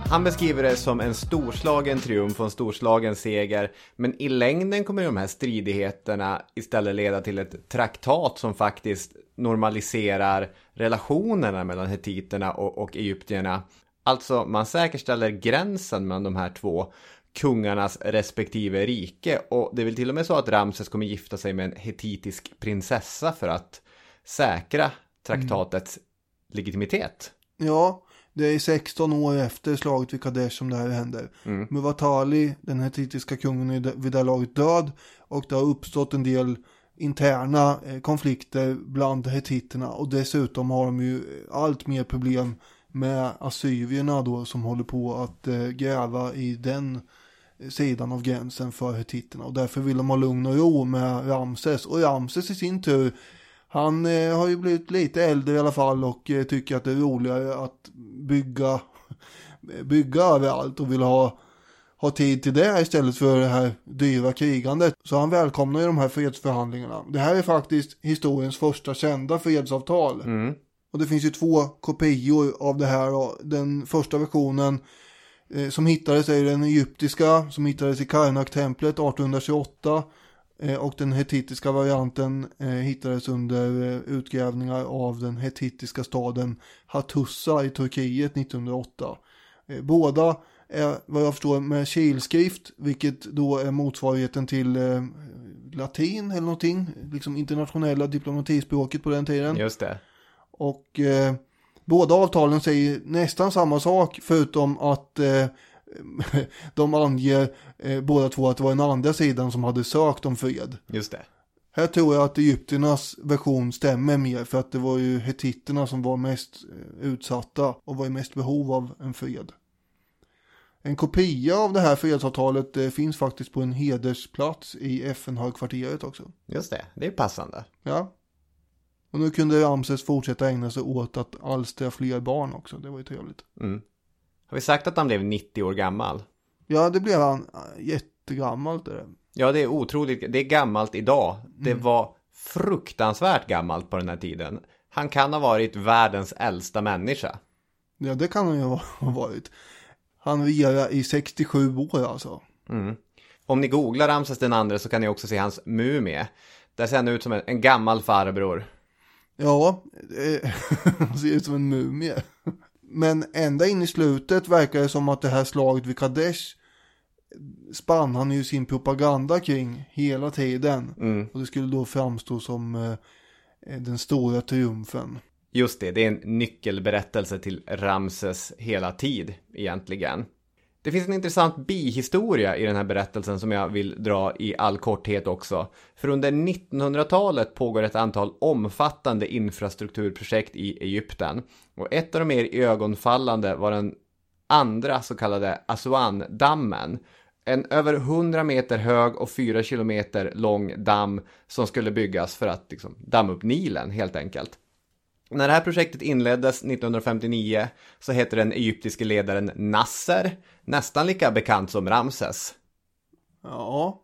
Han beskriver det som en storslagen triumf och en storslagen seger, men i längden kommer de här stridigheterna istället leda till ett traktat som faktiskt normaliserar relationerna mellan hetiterna och, och egyptierna. Alltså man säkerställer gränsen mellan de här två kungarnas respektive rike, och det är väl till och med så att Ramses kommer gifta sig med en hetitisk prinsessa för att säkra traktatets mm. legitimitet. Ja, det är sexton år efter slaget vid Kadesh som det här händer. Mm. Muwatalli, den hetitiska kungen, är vid det här laget död, och det har uppstått en del interna eh, konflikter bland hetiterna, och dessutom har de ju allt mer problem med assyrierna då, som håller på att eh, gräva i den sidan av gränsen för hetiterna, och därför vill de ha lugn och ro med Ramses. Och Ramses i sin tur, han eh, har ju blivit lite äldre i alla fall, och eh, tycker att det är roligare att bygga bygga överallt och vill ha, ha tid till det istället för det här dyra krigandet. Så han välkomnar ju de här fredsförhandlingarna. Det här är faktiskt historiens första kända fredsavtal. Mm. Och det finns ju två kopior av det här då. Den första versionen eh, som hittades är den egyptiska, som hittades i Karnak-templet arton tjugoåtta. Och den hetitiska varianten eh, hittades under eh, utgrävningar av den hetitiska staden Hattusa i Turkiet nittonhundraåtta. Eh, båda är vad jag förstår med kilskrift, vilket då är motsvarigheten till eh, latin eller någonting, liksom internationella diplomatispråket på den tiden. Just det. Och eh, båda avtalen säger nästan samma sak, förutom att eh, de anger eh, båda två att det var den andra sidan som hade sökt om fred. Just det. Här tror jag att egyptiernas version stämmer mer, för att det var ju hetiterna som var mest eh, utsatta och var i mest behov av en fred. En kopia av det här fredsavtalet eh, finns faktiskt på en hedersplats i F N-högkvarteret också. Just det, det är passande. Ja. Och nu kunde Ramses fortsätta ägna sig åt att alstra fler barn också. Det var ju trevligt. Mm. Har vi sagt att han blev nittio år gammal? Ja, det blev han. Jättegammalt är det. Ja, det är otroligt. Det är gammalt idag. Det mm. var fruktansvärt gammalt på den här tiden. Han kan ha varit världens äldsta människa. Ja, det kan han ju ha varit. Han regerade i sextiosju år alltså. Mm. Om ni googlar Ramses den andra så kan ni också se hans mumie. Där ser han ut som en, en gammal farbror. Ja, han ser ut som en mumie. Men ända in i slutet verkar det som att det här slaget vid Kadesh spann han ju sin propaganda kring hela tiden. Mm. Och det skulle då framstå som eh, den stora triumfen. Just det, det är en nyckelberättelse till Ramses hela tid egentligen. Det finns en intressant bihistoria i den här berättelsen som jag vill dra i all korthet också. För under nittonhundratalet pågår ett antal omfattande infrastrukturprojekt i Egypten. Och ett av de mer ögonfallande var den andra så kallade Aswan-dammen. En över hundra meter hög och fyra kilometer lång damm som skulle byggas för att liksom, damma upp Nilen helt enkelt. När det här projektet inleddes nittonhundrafemtionio så heter den egyptiske ledaren Nasser, nästan lika bekant som Ramses. Ja,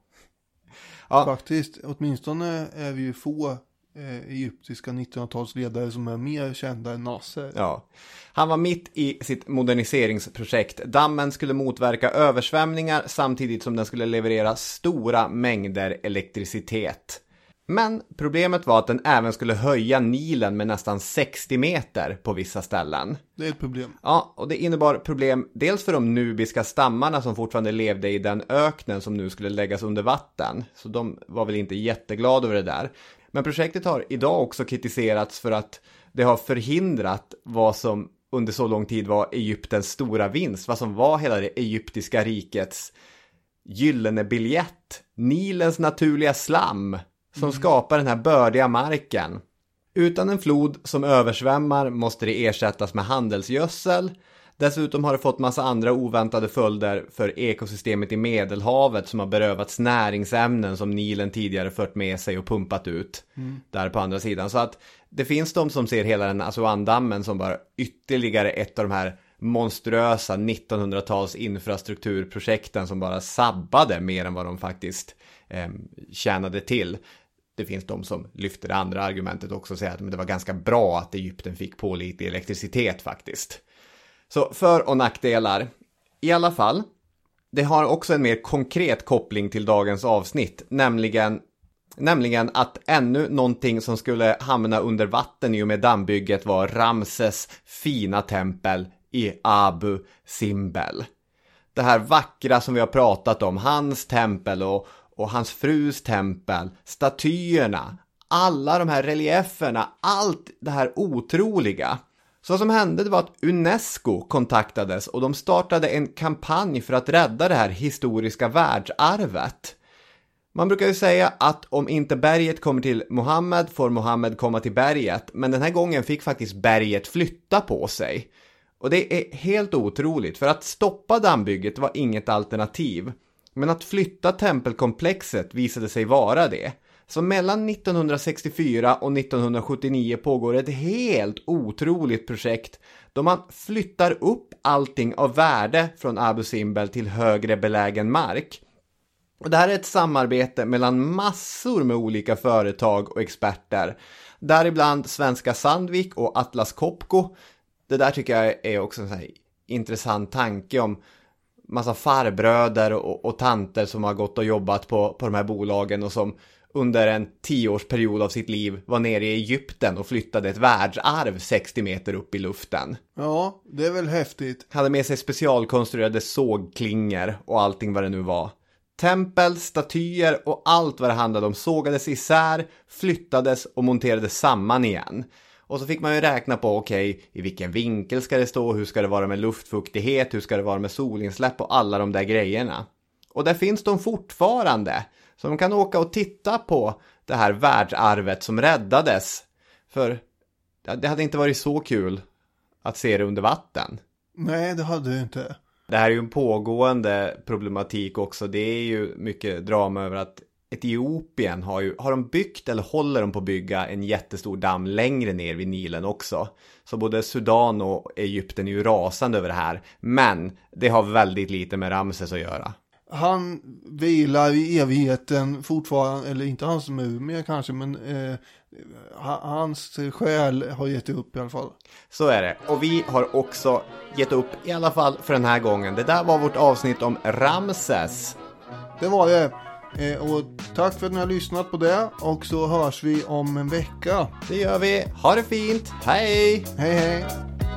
ja. Faktiskt. Åtminstone är vi ju få eh, egyptiska nittonhundratalsledare som är mer kända än Nasser. Ja. Han var mitt i sitt moderniseringsprojekt. Dammen skulle motverka översvämningar samtidigt som den skulle leverera stora mängder elektricitet. Men problemet var att den även skulle höja Nilen med nästan sextio meter på vissa ställen. Det är ett problem. Ja, och det innebar problem dels för de nubiska stammarna som fortfarande levde i den öknen som nu skulle läggas under vatten. Så de var väl inte jätteglada över det där. Men projektet har idag också kritiserats för att det har förhindrat vad som under så lång tid var Egyptens stora vinst. Vad som var hela det egyptiska rikets gyllene biljett. Nilens naturliga slam som skapar den här bördiga marken. Utan en flod som översvämmar måste det ersättas med handelsgödsel. Dessutom har det fått massa andra oväntade följder för ekosystemet i Medelhavet som har berövats näringsämnen som Nilen tidigare fört med sig och pumpat ut mm. där på andra sidan. Så att det finns de som ser hela den Aswan-dammen som bara ytterligare ett av de här monstruösa nittonhundratals infrastrukturprojekten som bara sabbade mer än vad de faktiskt eh, tjänade till. Det finns de som lyfter det andra argumentet också och säger att det var ganska bra att Egypten fick pålitlig elektricitet faktiskt. Så för- och nackdelar. I alla fall, det har också en mer konkret koppling till dagens avsnitt, nämligen, nämligen att ännu någonting som skulle hamna under vatten i och med dammbygget var Ramses fina tempel i Abu Simbel. Det här vackra som vi har pratat om, hans tempel och, och hans frus tempel, statyerna, alla de här relieferna, allt det här otroliga. Så vad som hände var att UNESCO kontaktades och de startade en kampanj för att rädda det här historiska världsarvet. Man brukar ju säga att om inte berget kommer till Mohammed får Mohammed komma till berget, men den här gången fick faktiskt berget flytta på sig. Och det är helt otroligt, för att stoppa dammbygget var inget alternativ. Men att flytta tempelkomplexet visade sig vara det. Så mellan nittonhundrasextiofyra och nittonhundrasjuttionio pågår ett helt otroligt projekt då man flyttar upp allting av värde från Abu Simbel till högre belägen mark. Och det här är ett samarbete mellan massor med olika företag och experter. Däribland Svenska Sandvik och Atlas Copco. Det där tycker jag är också en sån här intressant tanke om massa farbröder och, och tanter som har gått och jobbat på, på de här bolagen och som under en tioårsperiod av sitt liv var nere i Egypten och flyttade ett världsarv sextio meter upp i luften. Ja, det är väl häftigt. Hade med sig specialkonstruerade sågklingor och allting vad det nu var. Tempel, statyer och allt vad det handlade om sågades isär, flyttades och monterades samman igen. Och så fick man ju räkna på, okej, okay, i vilken vinkel ska det stå, hur ska det vara med luftfuktighet, hur ska det vara med solinsläpp och alla de där grejerna. Och där finns de fortfarande. Så de kan åka och titta på det här världsarvet som räddades. För det hade inte varit så kul att se det under vatten. Nej, det hade det inte. Det här är ju en pågående problematik också. Det är ju mycket drama över att Etiopien har ju, har de byggt eller håller de på att bygga en jättestor damm längre ner vid Nilen också. Så både Sudan och Egypten är ju rasande över det här. Men det har väldigt lite med Ramses att göra. Han vilar i evigheten fortfarande, eller inte hans mumie kanske, men eh, hans själ har gett upp i alla fall. Så är det. Och vi har också gett upp i alla fall för den här gången. Det där var vårt avsnitt om Ramses. Det var det. Eh, och tack för att ni har lyssnat på det. Och så hörs vi om en vecka. Det gör vi. Ha det fint. Hej! Hej hej!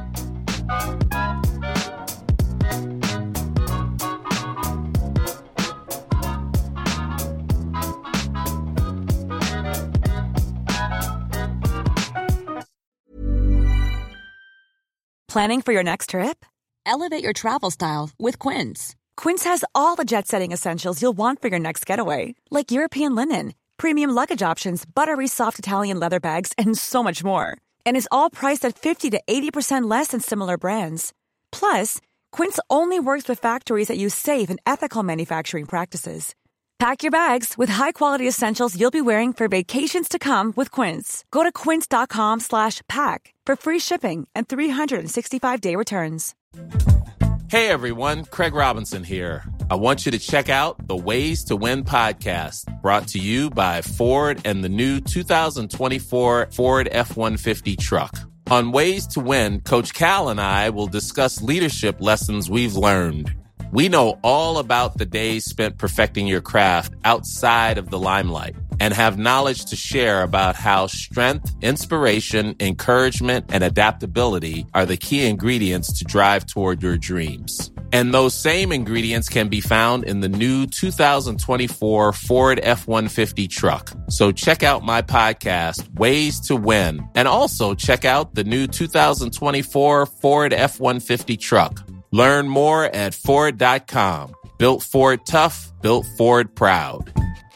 Planning for your next trip? Elevate your travel style with Quince. Quince has all the jet-setting essentials you'll want for your next getaway, like European linen, premium luggage options, buttery soft Italian leather bags, and so much more. And is all priced at fifty to eighty percent less than similar brands. Plus, Quince only works with factories that use safe and ethical manufacturing practices. Pack your bags with high-quality essentials you'll be wearing for vacations to come with Quince. Go to quince.com slash pack for free shipping and three sixty-five day returns. Hey everyone, Craig Robinson here. I want you to check out the Ways to Win podcast, brought to you by Ford and the new two thousand twenty-four Ford F one fifty truck. On Ways to Win, Coach Cal and I will discuss leadership lessons we've learned. We know all about the days spent perfecting your craft outside of the limelight and have knowledge to share about how strength, inspiration, encouragement, and adaptability are the key ingredients to drive toward your dreams. And those same ingredients can be found in the new two thousand twenty-four Ford F one fifty truck. So check out my podcast, Ways to Win, and also check out the new two thousand twenty-four Ford F one fifty truck. Learn more at Ford dot com. Built Ford tough, built Ford proud.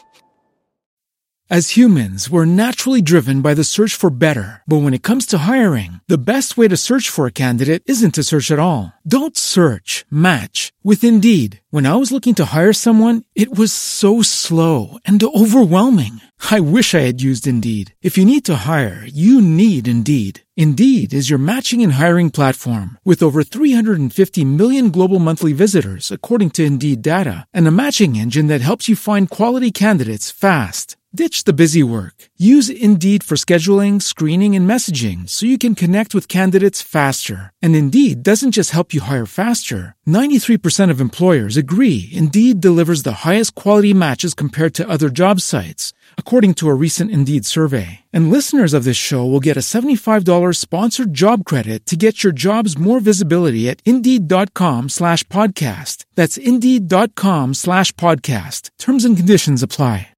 As humans, we're naturally driven by the search for better. But when it comes to hiring, the best way to search for a candidate isn't to search at all. Don't search, match with Indeed. When I was looking to hire someone, it was so slow and overwhelming. I wish I had used Indeed. If you need to hire, you need Indeed. Indeed is your matching and hiring platform with over three hundred fifty million global monthly visitors, according to Indeed data, and a matching engine that helps you find quality candidates fast. Ditch the busy work. Use Indeed for scheduling, screening, and messaging so you can connect with candidates faster. And Indeed doesn't just help you hire faster. ninety-three percent of employers agree Indeed delivers the highest quality matches compared to other job sites, according to a recent Indeed survey. And listeners of this show will get a seventy-five dollars sponsored job credit to get your jobs more visibility at Indeed.com slash podcast. That's Indeed.com slash podcast. Terms and conditions apply.